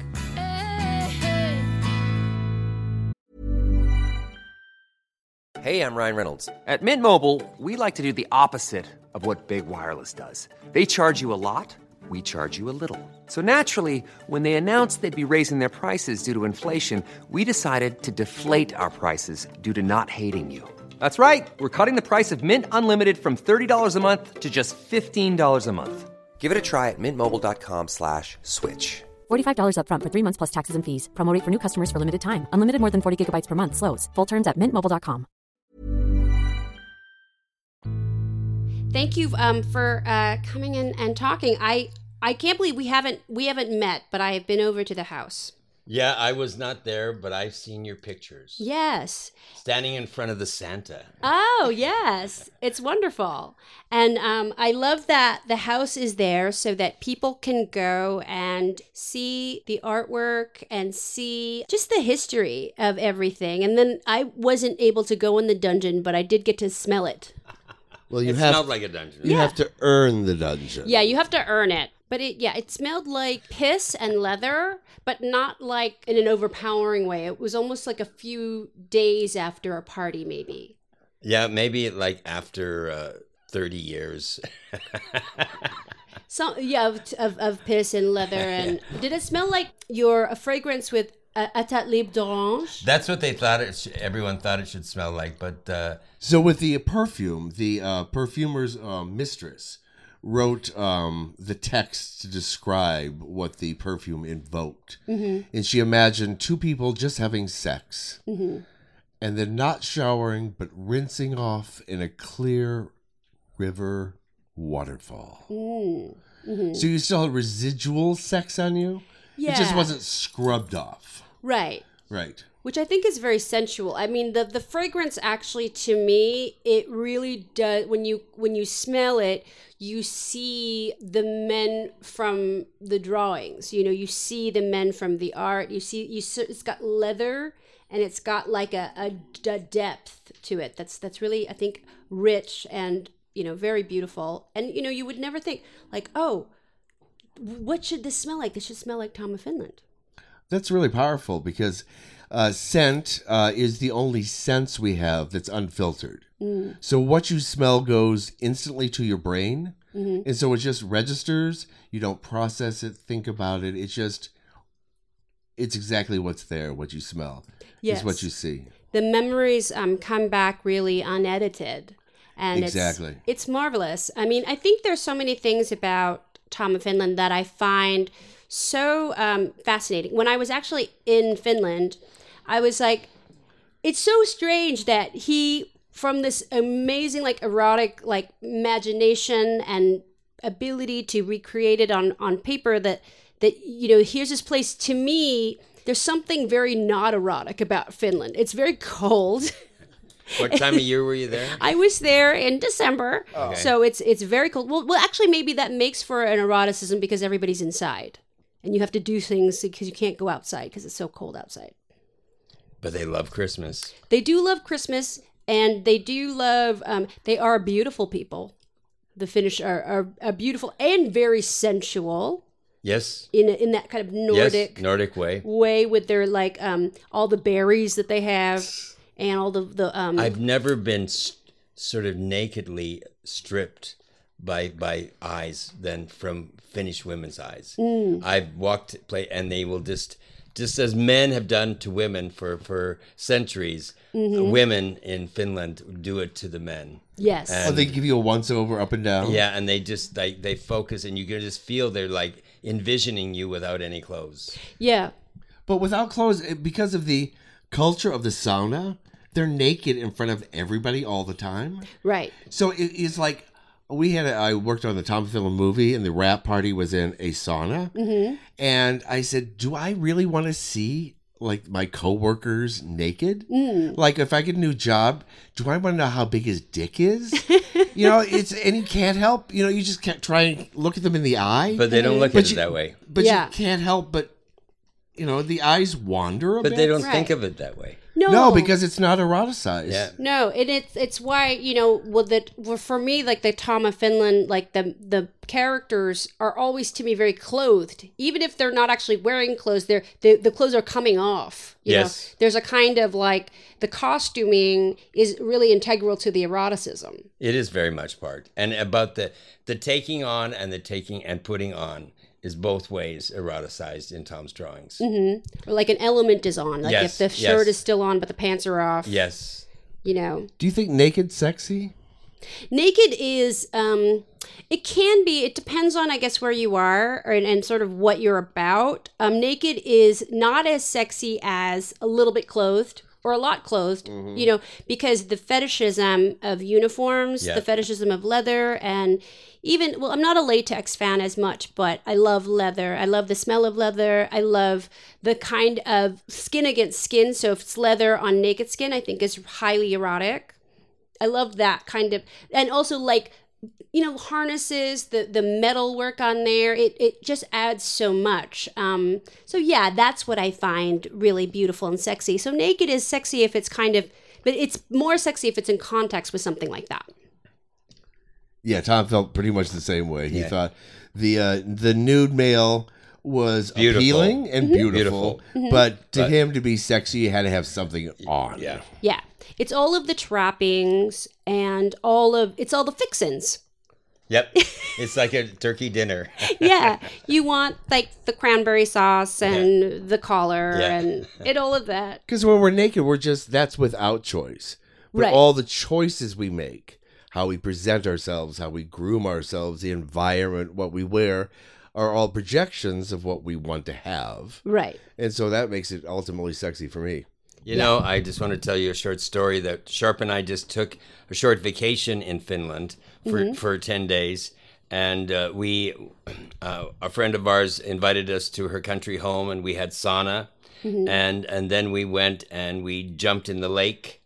Hey, I'm Ryan Reynolds. At Mint Mobile, we like to do the opposite of what Big Wireless does. They charge you a lot, we charge you a little. So naturally, when they announced they'd be raising their prices due to inflation, we decided to deflate our prices due to not hating you. That's right. We're cutting the price of Mint Unlimited from $30 a month to just $15 a month. Give it a try at mintmobile.com/switch. $45 up front for 3 months plus taxes and fees. Promo rate for new customers for limited time. Unlimited more than 40 gigabytes per month. Slows full terms at mintmobile.com. Thank you for coming in and talking. I can't believe we haven't met, but I have been over to the house. Yeah, I was not there, but I've seen your pictures. Yes. Standing in front of the Santa. Oh, yes. It's wonderful. And I love that the house is there so that people can go and see the artwork and see just the history of everything. And then I wasn't able to go in the dungeon, but I did get to smell it. Well, It smelled like a dungeon. You have to earn the dungeon. Yeah, you have to earn it. But it smelled like piss and leather, but not like in an overpowering way. It was almost like a few days after a party, maybe. Yeah, maybe like after 30 years. So yeah, of piss and leather. And did it smell like a fragrance with Atat Libre d'Orange? That's what they thought everyone thought it should smell like. But so with the perfume, the perfumer's mistress wrote the text to describe what the perfume invoked. Mm-hmm. And she imagined two people just having sex. Mm-hmm. And then not showering, but rinsing off in a clear river waterfall. Mm-hmm. So you still had residual sex on you? Yeah. It just wasn't scrubbed off. Right. Right. Which I think is very sensual. I mean, the fragrance actually, to me, it really does. When you smell it, you see the men from the drawings. You see the men from the art. It's got leather, and it's got like a depth to it. That's really, I think, rich and very beautiful. And you would never think like, oh, what should this smell like? This should smell like Tom of Finland. That's really powerful because scent is the only sense we have that's unfiltered. Mm. So what you smell goes instantly to your brain. Mm-hmm. And so it just registers. You don't process it, think about it. It's exactly what's there, what you smell. Yes. Is what you see. The memories come back really unedited. And exactly. It's marvelous. I mean, I think there's so many things about Tom of Finland that I find so fascinating. When I was actually in Finland, I was like, it's so strange that he, from this amazing, like, erotic, like, imagination and ability to recreate it on paper that here's this place. To me, there's something very not erotic about Finland. It's very cold. What time of year were you there? I was there in December, so it's very cold. Well, actually, maybe that makes for an eroticism because everybody's inside, and you have to do things because you can't go outside because it's so cold outside. But they love Christmas. They do love Christmas, and they do love. They are beautiful people. The Finnish are beautiful and very sensual. Yes. in that kind of Nordic Nordic way. with their like all the berries that they have and all the I've never been sort of nakedly stripped by eyes than from Finnish women's eyes. I've and they will just as men have done to women for centuries, women in Finland do it to the men. Yes. Oh, they give you a once over up and down? Yeah, and they just they focus, and you can just feel they're like envisioning you without any clothes. Yeah. But without clothes, because of the culture of the sauna, they're naked in front of everybody all the time. Right. So it's like I worked on the Tom Film movie, and the wrap party was in a sauna. Mm-hmm. And I said, do I really want to see like my coworkers naked? Like if I get a new job, do I want to know how big his dick is? And you can't help, you just can't try and look at them in the eye. But they don't look at it that way. But you can't help but, the eyes wander a bit. But they don't think of it that way. No, because it's not eroticized. Yeah. No, and it's why for me, like the Tom of Finland, like the characters are always to me very clothed, even if they're not actually wearing clothes. The clothes are coming off. You know? There's a kind of like the costuming is really integral to the eroticism. It is very much part, and about the taking on and the taking and putting on is both ways eroticized in Tom's drawings. Mm-hmm. Or like an element is on, like if the shirt is still on but the pants are off. Yes. Do you think naked sexy? Naked is, it can be, it depends on, I guess, where you are and sort of what you're about. Naked is not as sexy as a little bit clothed or a lot clothed, because the fetishism of uniforms, the fetishism of leather, and even, I'm not a latex fan as much, but I love leather. I love the smell of leather. I love the kind of skin against skin. So if it's leather on naked skin, I think is highly erotic. I love that kind of, and also like, harnesses, the metal work on there, it just adds so much. So yeah, that's what I find really beautiful and sexy. So naked is sexy if it's but it's more sexy if it's in context with something like that. Yeah, Tom felt pretty much the same way. He thought the nude male was appealing and beautiful, but to him to be sexy, you had to have something on. Yeah. It's all of the trappings and it's all the fixins. Yep. It's like a turkey dinner. Yeah. You want like the cranberry sauce and the collar and all of that. Because when we're naked, that's without choice. But all the choices we make, how we present ourselves, how we groom ourselves, the environment, what we wear, are all projections of what we want to have. Right. And so that makes it ultimately sexy for me. I just want to tell you a short story that Sharp and I just took a short vacation in Finland for 10 days. And a friend of ours invited us to her country home, and we had sauna. And then we went and we jumped in the lake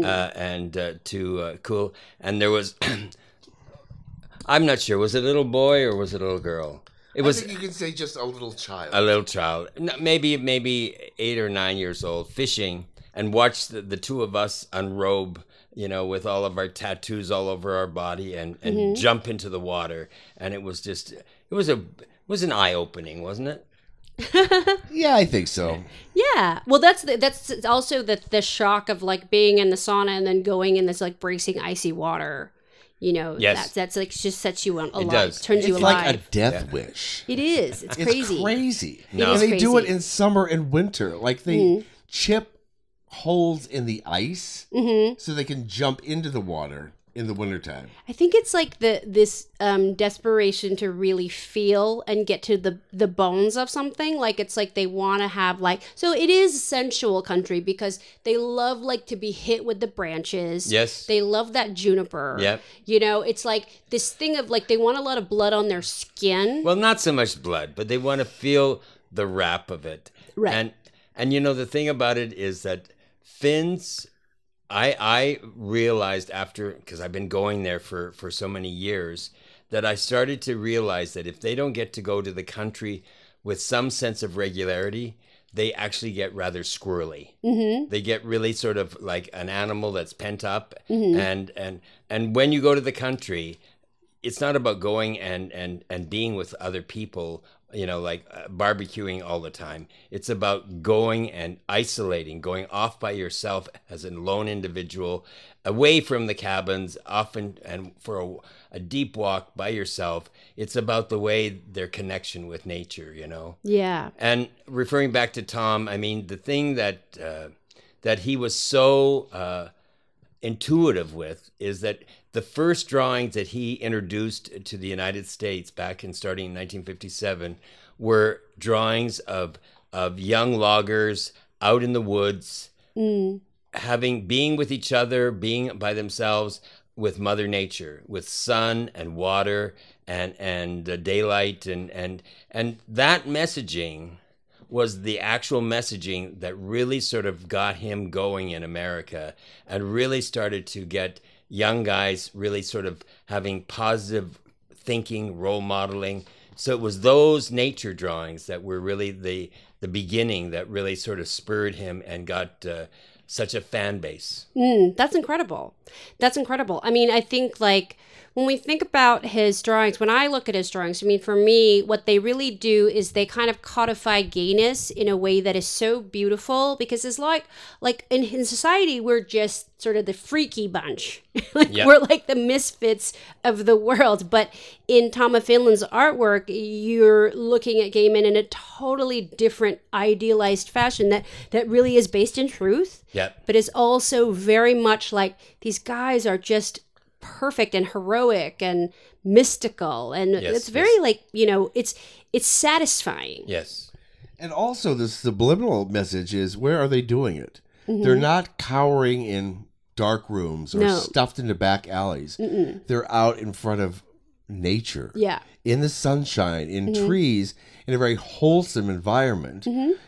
to cool. And there was, I'm not sure, was it a little boy or was it a little girl? I think you can say just a little child. A little child, maybe 8 or 9 years old, fishing, and watched the two of us unrobe, with all of our tattoos all over our body, and jump into the water. And it was just, it was an eye opening, wasn't it? Yeah, I think so. Yeah, well, that's also the shock of like being in the sauna and then going in this like bracing icy water. That's like just sets you alive. It does. Turns you alive. It's like a death wish. It is. It's crazy. It's crazy. No. And they do it in summer and winter. Like they chip holes in the ice so they can jump into the water in the wintertime. I think it's like this desperation to really feel and get to the bones of something. Like it's like they want to have so it is a sensual country because they love like to be hit with the branches. Yes. They love that juniper. Yep. It's like this thing of like they want a lot of blood on their skin. Well, not so much blood, but they want to feel the wrap of it. Right. And the thing about it is that Finns, I realized after, because I've been going there for so many years, that I started to realize that if they don't get to go to the country with some sense of regularity, they actually get rather squirrely. They get really sort of like an animal that's pent up. And when you go to the country, it's not about going and being with other people like barbecuing all the time. It's about going and isolating, going off by yourself as a lone individual, away from the cabins, often and for a deep walk by yourself. It's about the way their connection with nature, Yeah. And referring back to Tom, I mean, the thing that he was so intuitive with is that the first drawings that he introduced to the United States back in starting in 1957 were drawings of young loggers out in the woods, being with each other, being by themselves with Mother Nature, with sun and water and daylight and that messaging was the actual messaging that really sort of got him going in America and really started to get young guys really sort of having positive thinking, role modeling. So it was those nature drawings that were really the beginning that really sort of spurred him and got such a fan base. That's incredible. That's incredible. I mean, I think like when we think about his drawings, when I look at his drawings, I mean, for me, what they really do is they kind of codify gayness in a way that is so beautiful because it's like in society, we're just sort of the freaky bunch. We're like the misfits of the world. But in Tom of Finland's artwork, you're looking at gay men in a totally different idealized fashion that really is based in truth. Yep. But is also very much like these guys are just perfect and heroic and mystical, and it's very it's satisfying. Yes. And also the subliminal message is, where are they doing it? They're not cowering in dark rooms or stuffed into back alleys. They're out in front of nature, in the sunshine, in trees, in a very wholesome environment,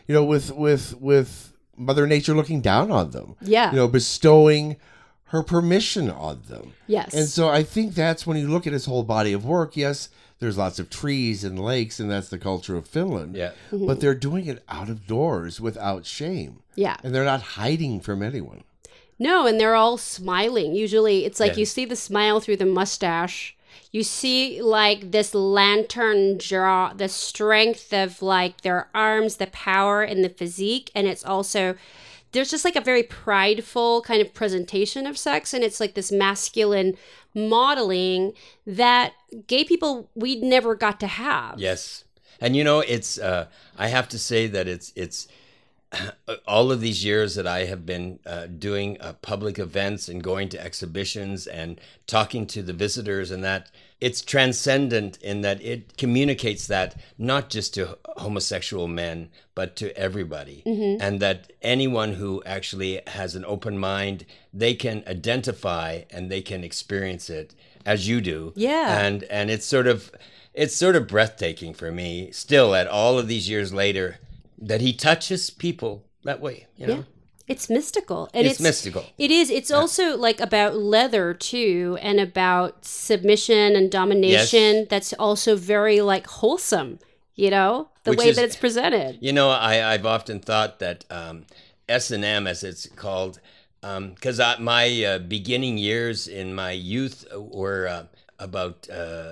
with Mother Nature looking down on them, bestowing her permission on them. Yes. And so I think that's when you look at his whole body of work, yes, there's lots of trees and lakes, and that's the culture of Finland. Yeah. But they're doing it out of doors without shame. Yeah. And they're not hiding from anyone. No, and they're all smiling. Usually it's like you see the smile through the mustache. You see like this lantern jaw, the strength of like their arms, the power and the physique. And it's also, there's just like a very prideful kind of presentation of sex. And it's like this masculine modeling that gay people, we never got to have. Yes. And it's, I have to say that it's all of these years that I have been doing public events and going to exhibitions and talking to the visitors, and that it's transcendent in that it communicates that not just to homosexual men, but to everybody. And that anyone who actually has an open mind, they can identify and they can experience it as you do. Yeah. And it's sort of breathtaking for me still at all of these years later that he touches people that way, you know? Yeah. It's mystical. And it's mystical. It is. It's also like about leather too, and about submission and domination. Yes. That's also very like wholesome, the way that it's presented. I've often thought that S&M, as it's called, because my beginning years in my youth were about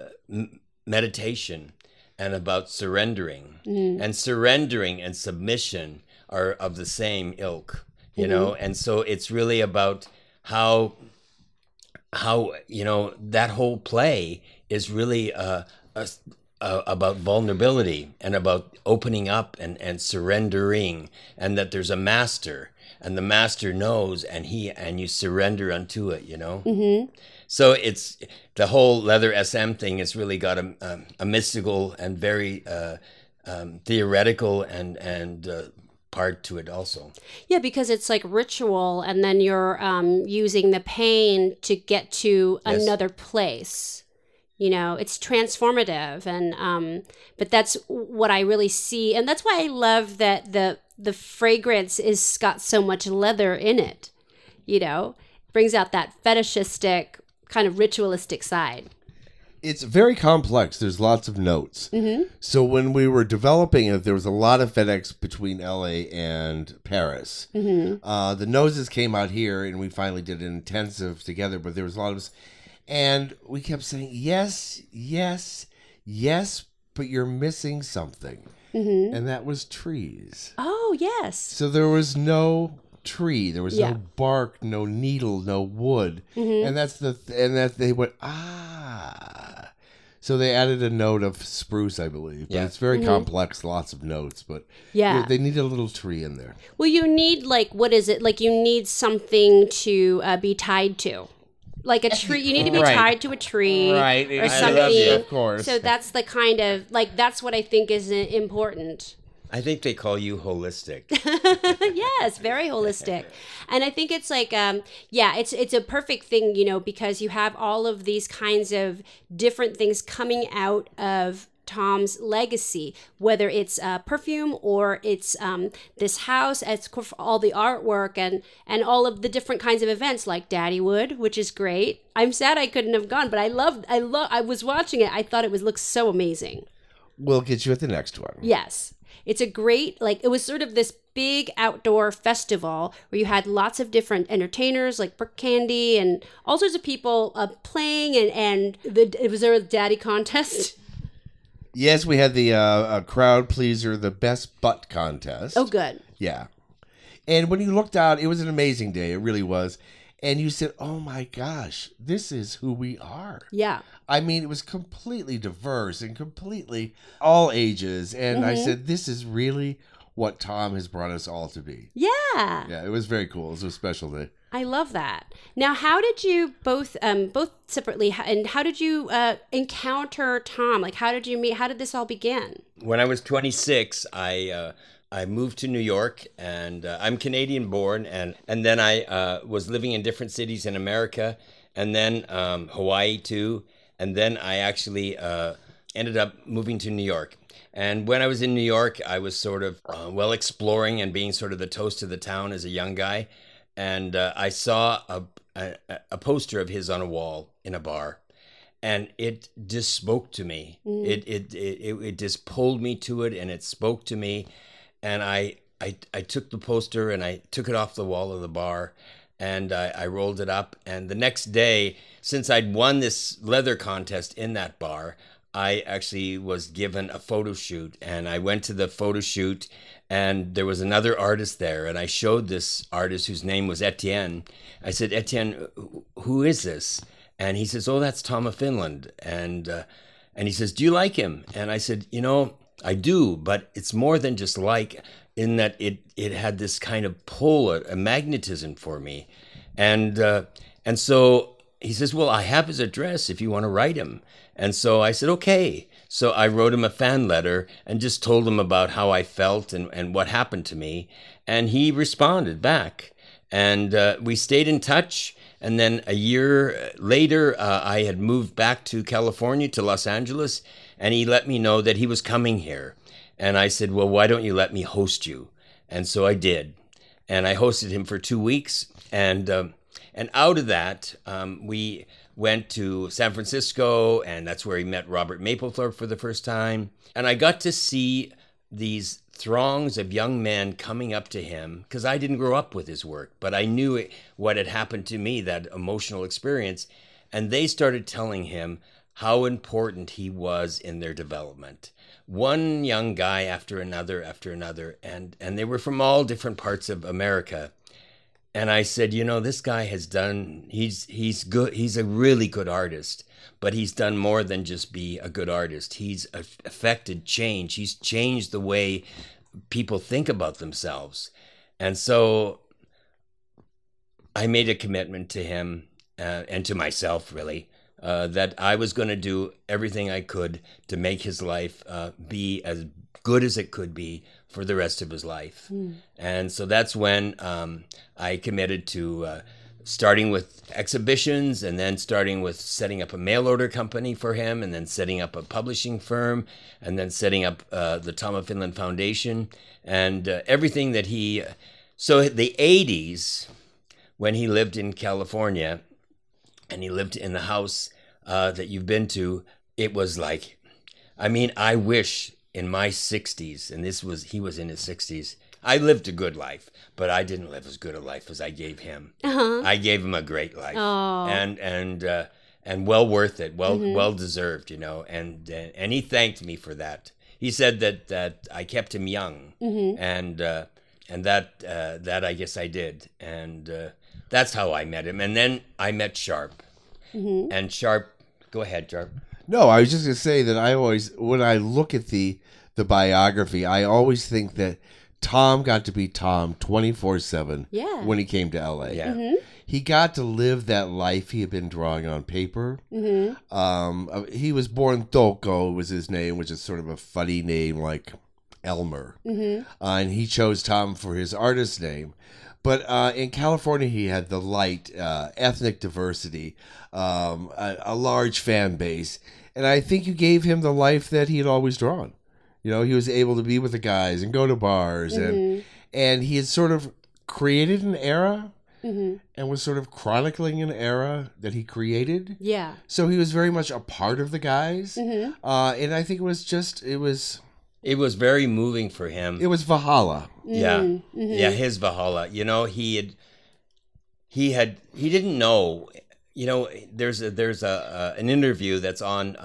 meditation and about surrendering. And surrendering and submission are of the same ilk, you know? And so it's really about how that whole play is really about vulnerability and about opening up and surrendering, and that there's a master, and the master knows, and you surrender unto it, So it's the whole leather SM thing has really got a mystical and very theoretical and part to it also. Yeah, because it's like ritual, and then you're using the pain to get to another place. It's transformative, and but that's what I really see, and that's why I love that the fragrance is got so much leather in it. Brings out that fetishistic kind of ritualistic side. It's very complex. There's lots of notes. So when we were developing it, there was a lot of FedEx between LA and Paris. The noses came out here, and we finally did an intensive together, but there was a lot of... And we kept saying, yes, yes, yes, but you're missing something. And that was trees. Oh, yes. So there was no tree, there was no bark, no needle, no wood. And that's that they went, so they added a note of spruce, I believe. But it's very complex, lots of notes, but they need a little tree in there. Well, you need, like, what is it? Like, you need something to be tied to. Like a tree, you need to be tied to a tree or something. I love you, of course. So that's the kind of, like, that's what I think is important. I think they call you holistic. Yes, very holistic. And I think it's like, it's a perfect thing, you know, because you have all of these kinds of different things coming out of Tom's legacy, whether it's perfume or it's this house, it's all the artwork and all of the different kinds of events like Daddywood, which is great. I'm sad I couldn't have gone, but I was watching it. I thought it looked so amazing. We'll get you at the next one. Yes. It's a great, like, it was sort of this big outdoor festival where you had lots of different entertainers like Brooke Candy and all sorts of people playing and was there a daddy contest? Yes, we had the crowd pleaser, the best butt contest. Oh, good. Yeah. And when you looked out, it was an amazing day. It really was. And you said, oh my gosh, this is who we are. Yeah. I mean, it was completely diverse and completely all ages. And I said, this is really what Tom has brought us all to be. Yeah. Yeah, it was very cool. It was a special day. I love that. Now, how did you both separately, and how did you encounter Tom? Like, how did you meet? How did this all begin? When I was 26, I moved to New York, and I'm Canadian born, and then I was living in different cities in America, and then Hawaii too, and then I actually ended up moving to New York. And when I was in New York, I was sort of exploring and being sort of the toast of the town as a young guy. And I saw a poster of his on a wall in a bar, and it just spoke to me. It just pulled me to it, and it spoke to me. And I took the poster and I took it off the wall of the bar, and I rolled it up. And the next day, since I'd won this leather contest in that bar, I actually was given a photo shoot, and I went to the photo shoot, and there was another artist there, and I showed this artist whose name was Etienne. I said, Etienne, who is this? And he says, oh, that's Tom of Finland. And he says, do you like him? And I said, you know, I do, but it's more than just like, in that it had this kind of pull, a magnetism for me. And so he says, well, I have his address if you want to write him. And so I said, okay. So I wrote him a fan letter and just told him about how I felt and what happened to me. And he responded back. And we stayed in touch. And then a year later, I had moved back to California, to Los Angeles. And he let me know that he was coming here. And I said, well, why don't you let me host you? And so I did. And I hosted him for 2 weeks. And out of that, we went to San Francisco, and that's where he met Robert Mapplethorpe for the first time. And I got to see these throngs of young men coming up to him, because I didn't grow up with his work, but I knew what had happened to me, that emotional experience. And they started telling him how important he was in their development. One young guy after another, and they were from all different parts of America. And I said, you know, this guy has done, he's good. He's a really good artist, but he's done more than just be a good artist. He's affected change. He's changed the way people think about themselves. And so I made a commitment to him and to myself, really, that I was going to do everything I could to make his life be as good as it could be for the rest of his life. And so that's when I committed to starting with exhibitions, and then starting with setting up a mail order company for him, and then setting up a publishing firm, and then setting up the Tom of Finland Foundation, and everything that he... So the 80s, when he lived in California, and he lived in the house that you've been to, it was like, I mean, I wish in my 60s, and he was in his 60s, I lived a good life, but I didn't live as good a life as I gave him. I gave him a great life. and well worth it, well deserved, you know. And he thanked me for that. He said that I kept him young, and that I guess I did, and that's how I met him. And then I met Sharp, and Sharp. Go ahead, Sharp. No, I was just going to say that I always, when I look at the biography, I always think that Tom got to be Tom 24/7 when he came to LA. Yeah. He got to live that life he had been drawing on paper. He was born Toko, was his name, which is sort of a funny name like Elmer. And he chose Tom for his artist name. But in California, he had the light, ethnic diversity, a large fan base. And I think you gave him the life that he had always drawn. You know, he was able to be with the guys and go to bars. And he had sort of created an era and was sort of chronicling an era that he created. Yeah. So he was very much a part of the guys. And I think it was very moving for him. It was Valhalla. Yeah. Yeah, his Valhalla. You know, he didn't know, you know, there's an interview that's on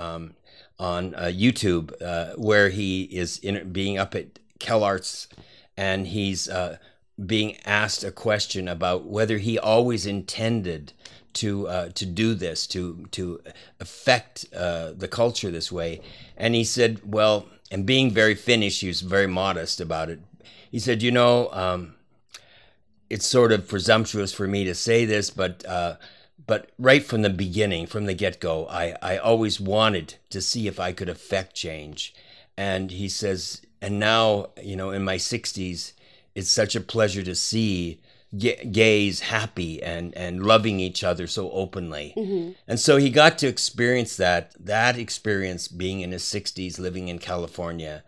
YouTube where he is being up at CalArts, and he's being asked a question about whether he always intended to do this, to affect the culture this way. And he said, well, and being very Finnish, he was very modest about it. He said, you know, it's sort of presumptuous for me to say this, but right from the beginning, from the get-go, I always wanted to see if I could affect change. And he says, and now, you know, in my 60s, it's such a pleasure to see gays happy and loving each other so openly. And so he got to experience that experience being in his 60s, living in California.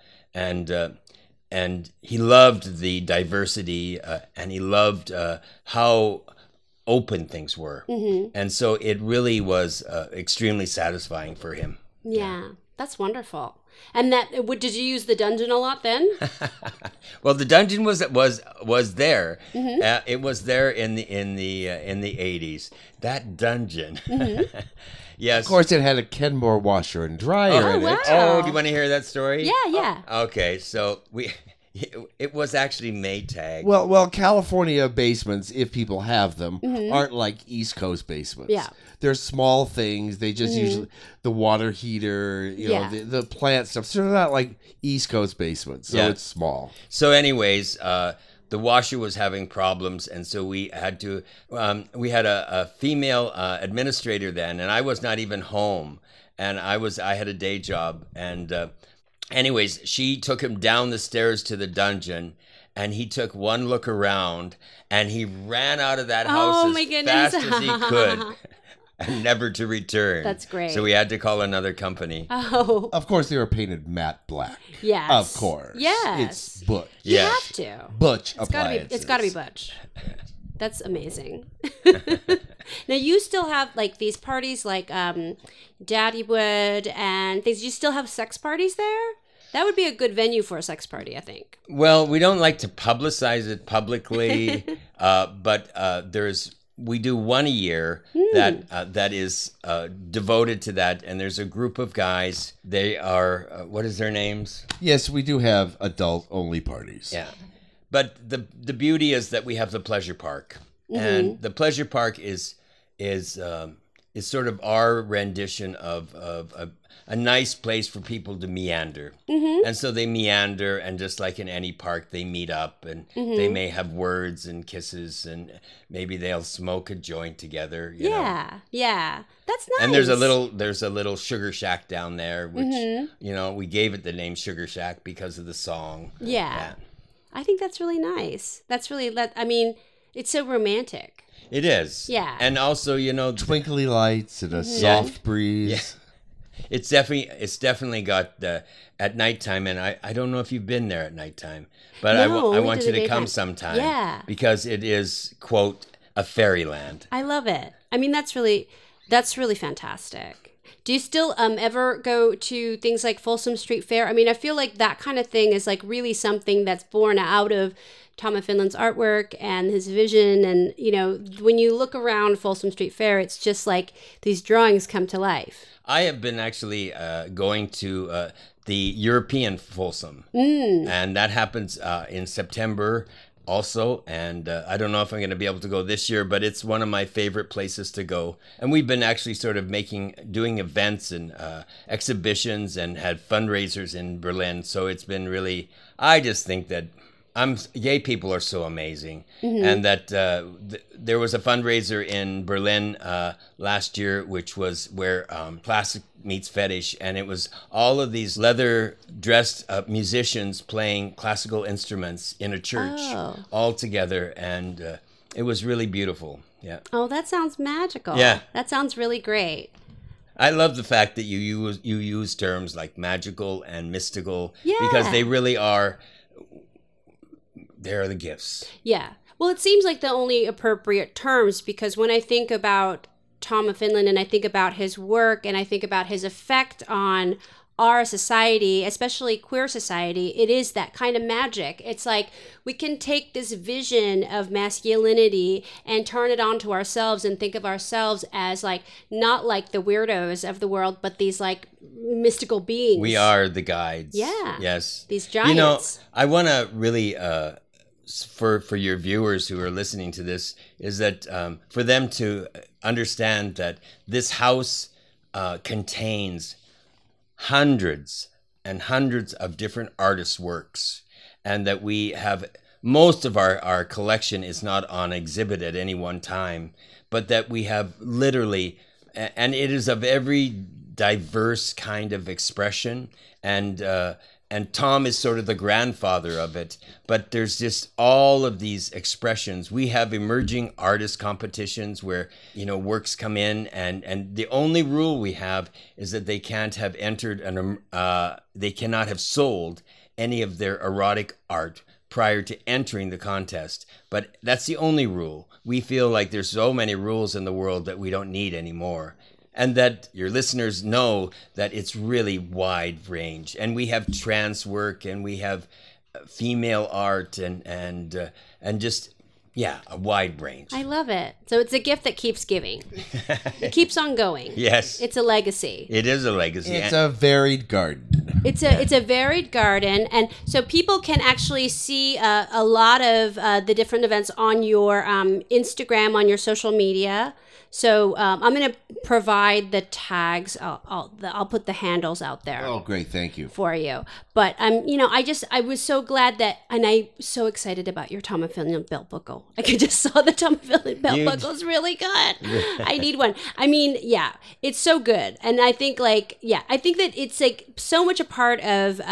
And he loved the diversity, and he loved how open things were. And so it really was extremely satisfying for him. Yeah, that's wonderful. And did you use the dungeon a lot then? Well, the dungeon was there. It was there in the 80s. That dungeon. Yes. Of course, it had a Kenmore washer and dryer in it. Oh, do you want to hear that story? Yeah. Okay, so it was actually Maytag. Well, California basements, if people have them, aren't like East Coast basements. Yeah. They're small things. They just usually, the water heater, you know, the plant stuff. So they're not like East Coast basements. So it's small. So anyways, the washer was having problems, and so we had to, we had a female administrator then, and I was not even home. And I had a day job, and anyways, she took him down the stairs to the dungeon, and he took one look around, and he ran out of that house as fast as he could, and never to return. That's great. So we had to call another company. Oh. Of course, they were painted matte black. Yes. Of course. Yes. It's Butch. You have to. Butch It's appliances. got to be Butch. That's amazing. Now, you still have, like, these parties like Daddywood and things. You still have sex parties there? That would be a good venue for a sex party, I think. Well, we don't like to publicize it publicly, but we do one a year that is devoted to that. And there's a group of guys. They are, what is their names? Yes, we do have adult-only parties. Yeah. But the beauty is that we have the pleasure park. And the pleasure park is sort of our rendition of a nice place for people to meander. And so they meander, and just like in any park, they meet up, and they may have words and kisses, and maybe they'll smoke a joint together. You know? Yeah. That's nice. And there's a little sugar shack down there, which, you know, we gave it the name Sugar Shack because of the song. Yeah. I think that's really nice. That's really, I mean, it's so romantic. It is. Yeah. And also, you know, twinkly lights and a soft breeze. Yeah. It's definitely got at nighttime, and I don't know if you've been there at nighttime, but No, I we want did you the to come daytime. sometime. Yeah. Because it is, quote, a fairyland. I love it. I mean, that's really fantastic. Do you still ever go to things like Folsom Street Fair? I mean, I feel like that kind of thing is like really something that's born out of Tom of Finland's artwork and his vision. And, you know, when you look around Folsom Street Fair, it's just like these drawings come to life. I have been actually going to the European Folsom, and that happens in September also. And I don't know if I'm going to be able to go this year, but it's one of my favorite places to go. And we've been actually sort of doing events and exhibitions and had fundraisers in Berlin. So it's been really, I just think that gay people are so amazing, and that there was a fundraiser in Berlin last year, which was where plastic meets fetish, and it was all of these leather dressed musicians playing classical instruments in a church all together, and it was really beautiful. Yeah. Oh, that sounds magical. Yeah. That sounds really great. I love the fact that you use terms like magical and mystical, Yeah. because they really are. They're the gifts. Yeah. Well, it seems like the only appropriate terms, because when I think about Tom of Finland and I think about his work and I think about his effect on our society, especially queer society, it is that kind of magic. It's like we can take this vision of masculinity and turn it onto ourselves and think of ourselves as like not like the weirdos of the world, but these like mystical beings. We are the guides. Yeah. Yes. These giants. You know, I want to really, for your viewers who are listening to this, is that for them to understand that this house contains hundreds and hundreds of different artists' works, and that we have most of our collection is not on exhibit at any one time, but that we have literally, and it is of every diverse kind of expression, and Tom is sort of the grandfather of it, but there's just all of these expressions. We have emerging artist competitions where, you know, works come in, and the only rule we have is that they can't have they cannot have sold any of their erotic art prior to entering the contest. But that's the only rule. We feel like there's so many rules in the world that we don't need anymore. And that your listeners know that it's really wide range. And we have trans work, and we have female art, and just, yeah, a wide range. I love it. So it's a gift that keeps giving. It keeps on going. Yes. It's a legacy. It is a legacy. It's a varied garden. It's a varied garden, and so people can actually see a lot of the different events on your Instagram, on your social media. So I'm going to provide the tags. I'll put the handles out there. Oh, great! Thank you for you. But I was so glad that, and I'm so excited about your Tom of Finland belt buckle. I just saw the Tom of Finland belt buckle is really good. I need one. I mean, yeah, it's so good, and I think I think that it's like so much a part of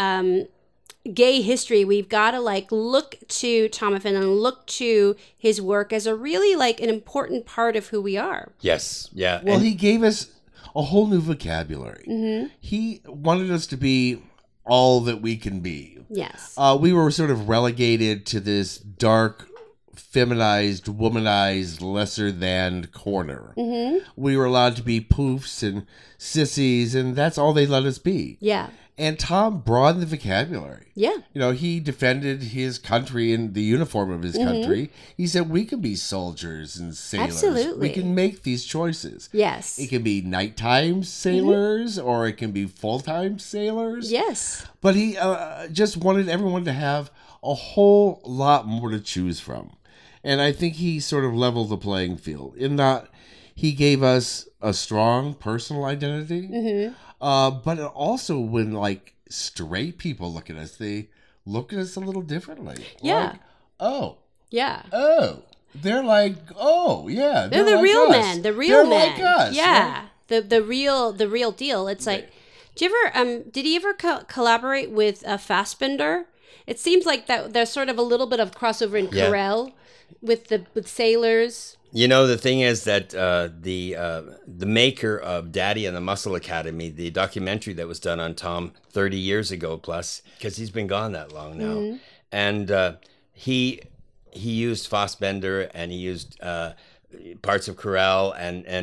gay history. We've got to like look to Tom of Finland and look to his work as a really like an important part of who we are. Yes. Yeah. Well, he gave us a whole new vocabulary. Mm-hmm. He wanted us to be all that we can be. Yes. We were sort of relegated to this dark, feminized, womanized, lesser than corner. Mm-hmm. We were allowed to be poofs and sissies, and that's all they let us be. Yeah. And Tom broadened the vocabulary. Yeah. You know, he defended his country in the uniform of his country. He said, we can be soldiers and sailors. Absolutely. We can make these choices. Yes. It can be nighttime sailors or it can be full-time sailors. Yes. But he just wanted everyone to have a whole lot more to choose from. And I think he sort of leveled the playing field in that he gave us a strong personal identity. Mm-hmm. But also when like straight people look at us, they look at us a little differently. Yeah. Like, oh. Yeah. Oh. They're like, oh yeah. They're the like real us. men. The real they're men. Like us. Yeah. Right? The real deal. It's like, did he ever collaborate with Fassbender? It seems like that there's sort of a little bit of crossover in Carell with sailors. You know, the thing is that the maker of Daddy and the Muscle Academy, the documentary that was done on Tom 30 years ago plus, because he's been gone that long now, and he used Fassbender and he used parts of Carell, and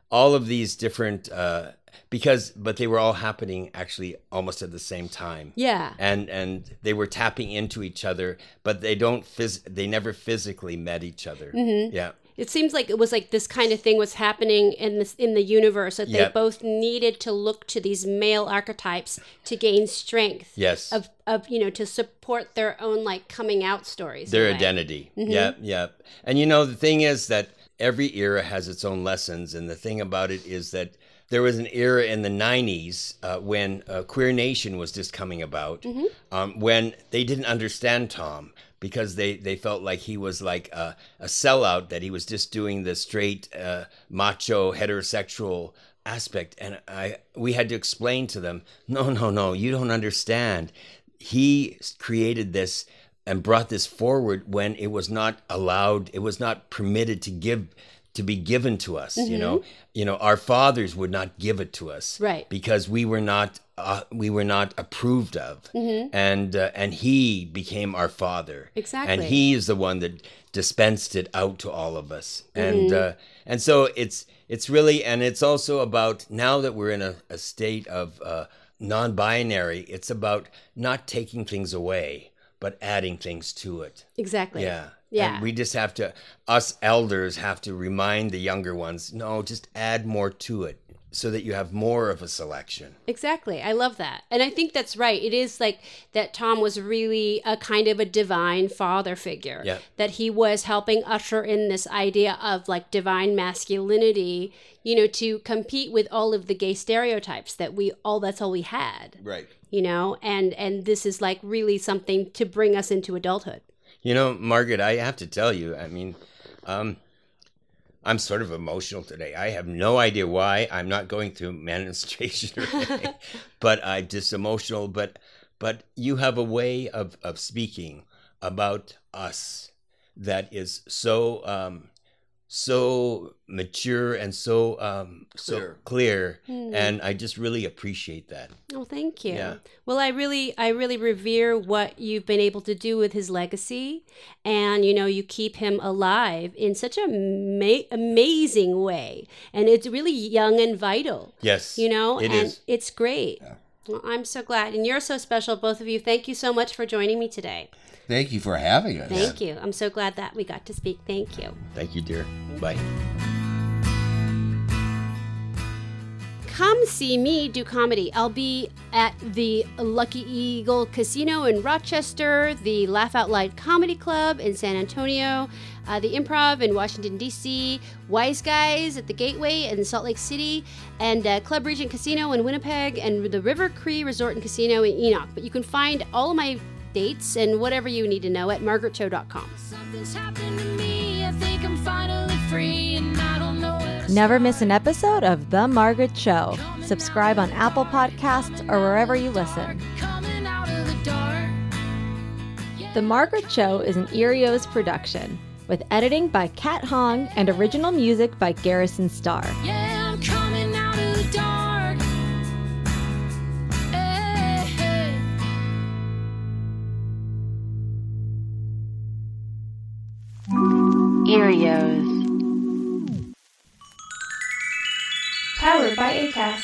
all of these different but they were all happening actually almost at the same time. Yeah. And they were tapping into each other, but they never physically met each other. Yeah. It seems like it was like this kind of thing was happening in the universe, that they both needed to look to these male archetypes to gain strength. Yes. Of to support their own like coming out stories. Their identity. Yeah. And the thing is that every era has its own lessons, and the thing about it is that there was an era in the 90s when Queer Nation was just coming about, when they didn't understand Tom, because they felt like he was like a sellout, that he was just doing the straight, macho, heterosexual aspect. And we had to explain to them, no, you don't understand. He created this and brought this forward when it was not allowed, it was not permitted to be given to us. Our fathers would not give it to us, right? Because we were not approved of, and he became our father, exactly, and he is the one that dispensed it out to all of us, and so it's really, and it's also about, now that we're in a state of non-binary, it's about not taking things away, but adding things to it. Exactly. Yeah. Yeah. And we just have to, us elders have to remind the younger ones, no, just add more to it so that you have more of a selection. Exactly. I love that. And I think that's right. It is like that Tom was really a kind of a divine father figure. Yeah. That he was helping usher in this idea of like divine masculinity, to compete with all of the gay stereotypes that that's all we had. Right. And this is like really something to bring us into adulthood. Margaret, I have to tell you, I mean, I'm sort of emotional today. I have no idea why. I'm not going through menstruation or anything, but I'm just emotional. But you have a way of speaking about us that is so mature and so clear, and I just really appreciate that. Oh, thank you. Yeah. Well, I really revere what you've been able to do with his legacy, and you keep him alive in such an amazing way, and it's really young and vital. Yes, it and is. It's great. Yeah. Well, I'm so glad, and you're so special, both of you. Thank you so much for joining me today. Thank you for having us. Thank you. I'm so glad that we got to speak. Thank you. Thank you, dear. Bye. Come see me do comedy. I'll be at the Lucky Eagle Casino in Rochester, the Laugh Out Loud Comedy Club in San Antonio, the Improv in Washington, D.C., Wise Guys at the Gateway in Salt Lake City, and Club Regent Casino in Winnipeg, and the River Cree Resort and Casino in Enoch. But you can find all of my dates and whatever you need to know at margaretcho.com. Something's happened to me. I think I'm finally free, and I don't know where to Never miss an episode of The Margaret Show. Subscribe on Apple Podcasts or wherever you listen. coming out of the dark. The Margaret Show is an Erios production, with editing by Kat Hong and original music by Garrison Starr. Yeah, I'm coming out of the dark. Hey, hey. Erios. Powered by Acast.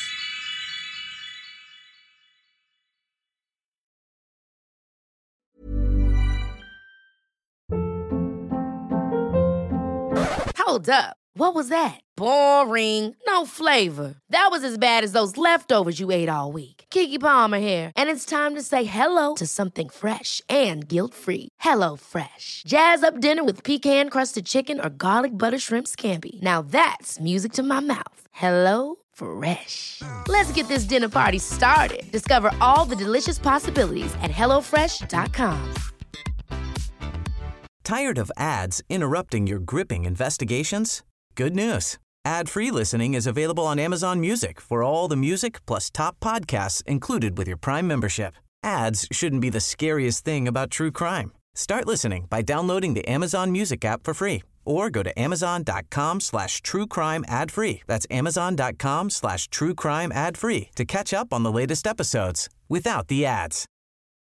Hold up. What was that? Boring. No flavor. That was as bad as those leftovers you ate all week. Keke Palmer here, and it's time to say hello to something fresh and guilt-free. Hello Fresh. Jazz up dinner with pecan-crusted chicken or garlic butter shrimp scampi. Now that's music to my mouth. Hello Fresh. Let's get this dinner party started. Discover all the delicious possibilities at hellofresh.com. Tired of ads interrupting your gripping investigations? Good news. Ad-free listening is available on Amazon Music for all the music plus top podcasts included with your Prime membership. Ads shouldn't be the scariest thing about true crime. Start listening by downloading the Amazon Music app for free or go to amazon.com/truecrime ad-free. That's amazon.com/truecrime ad-free to catch up on the latest episodes without the ads.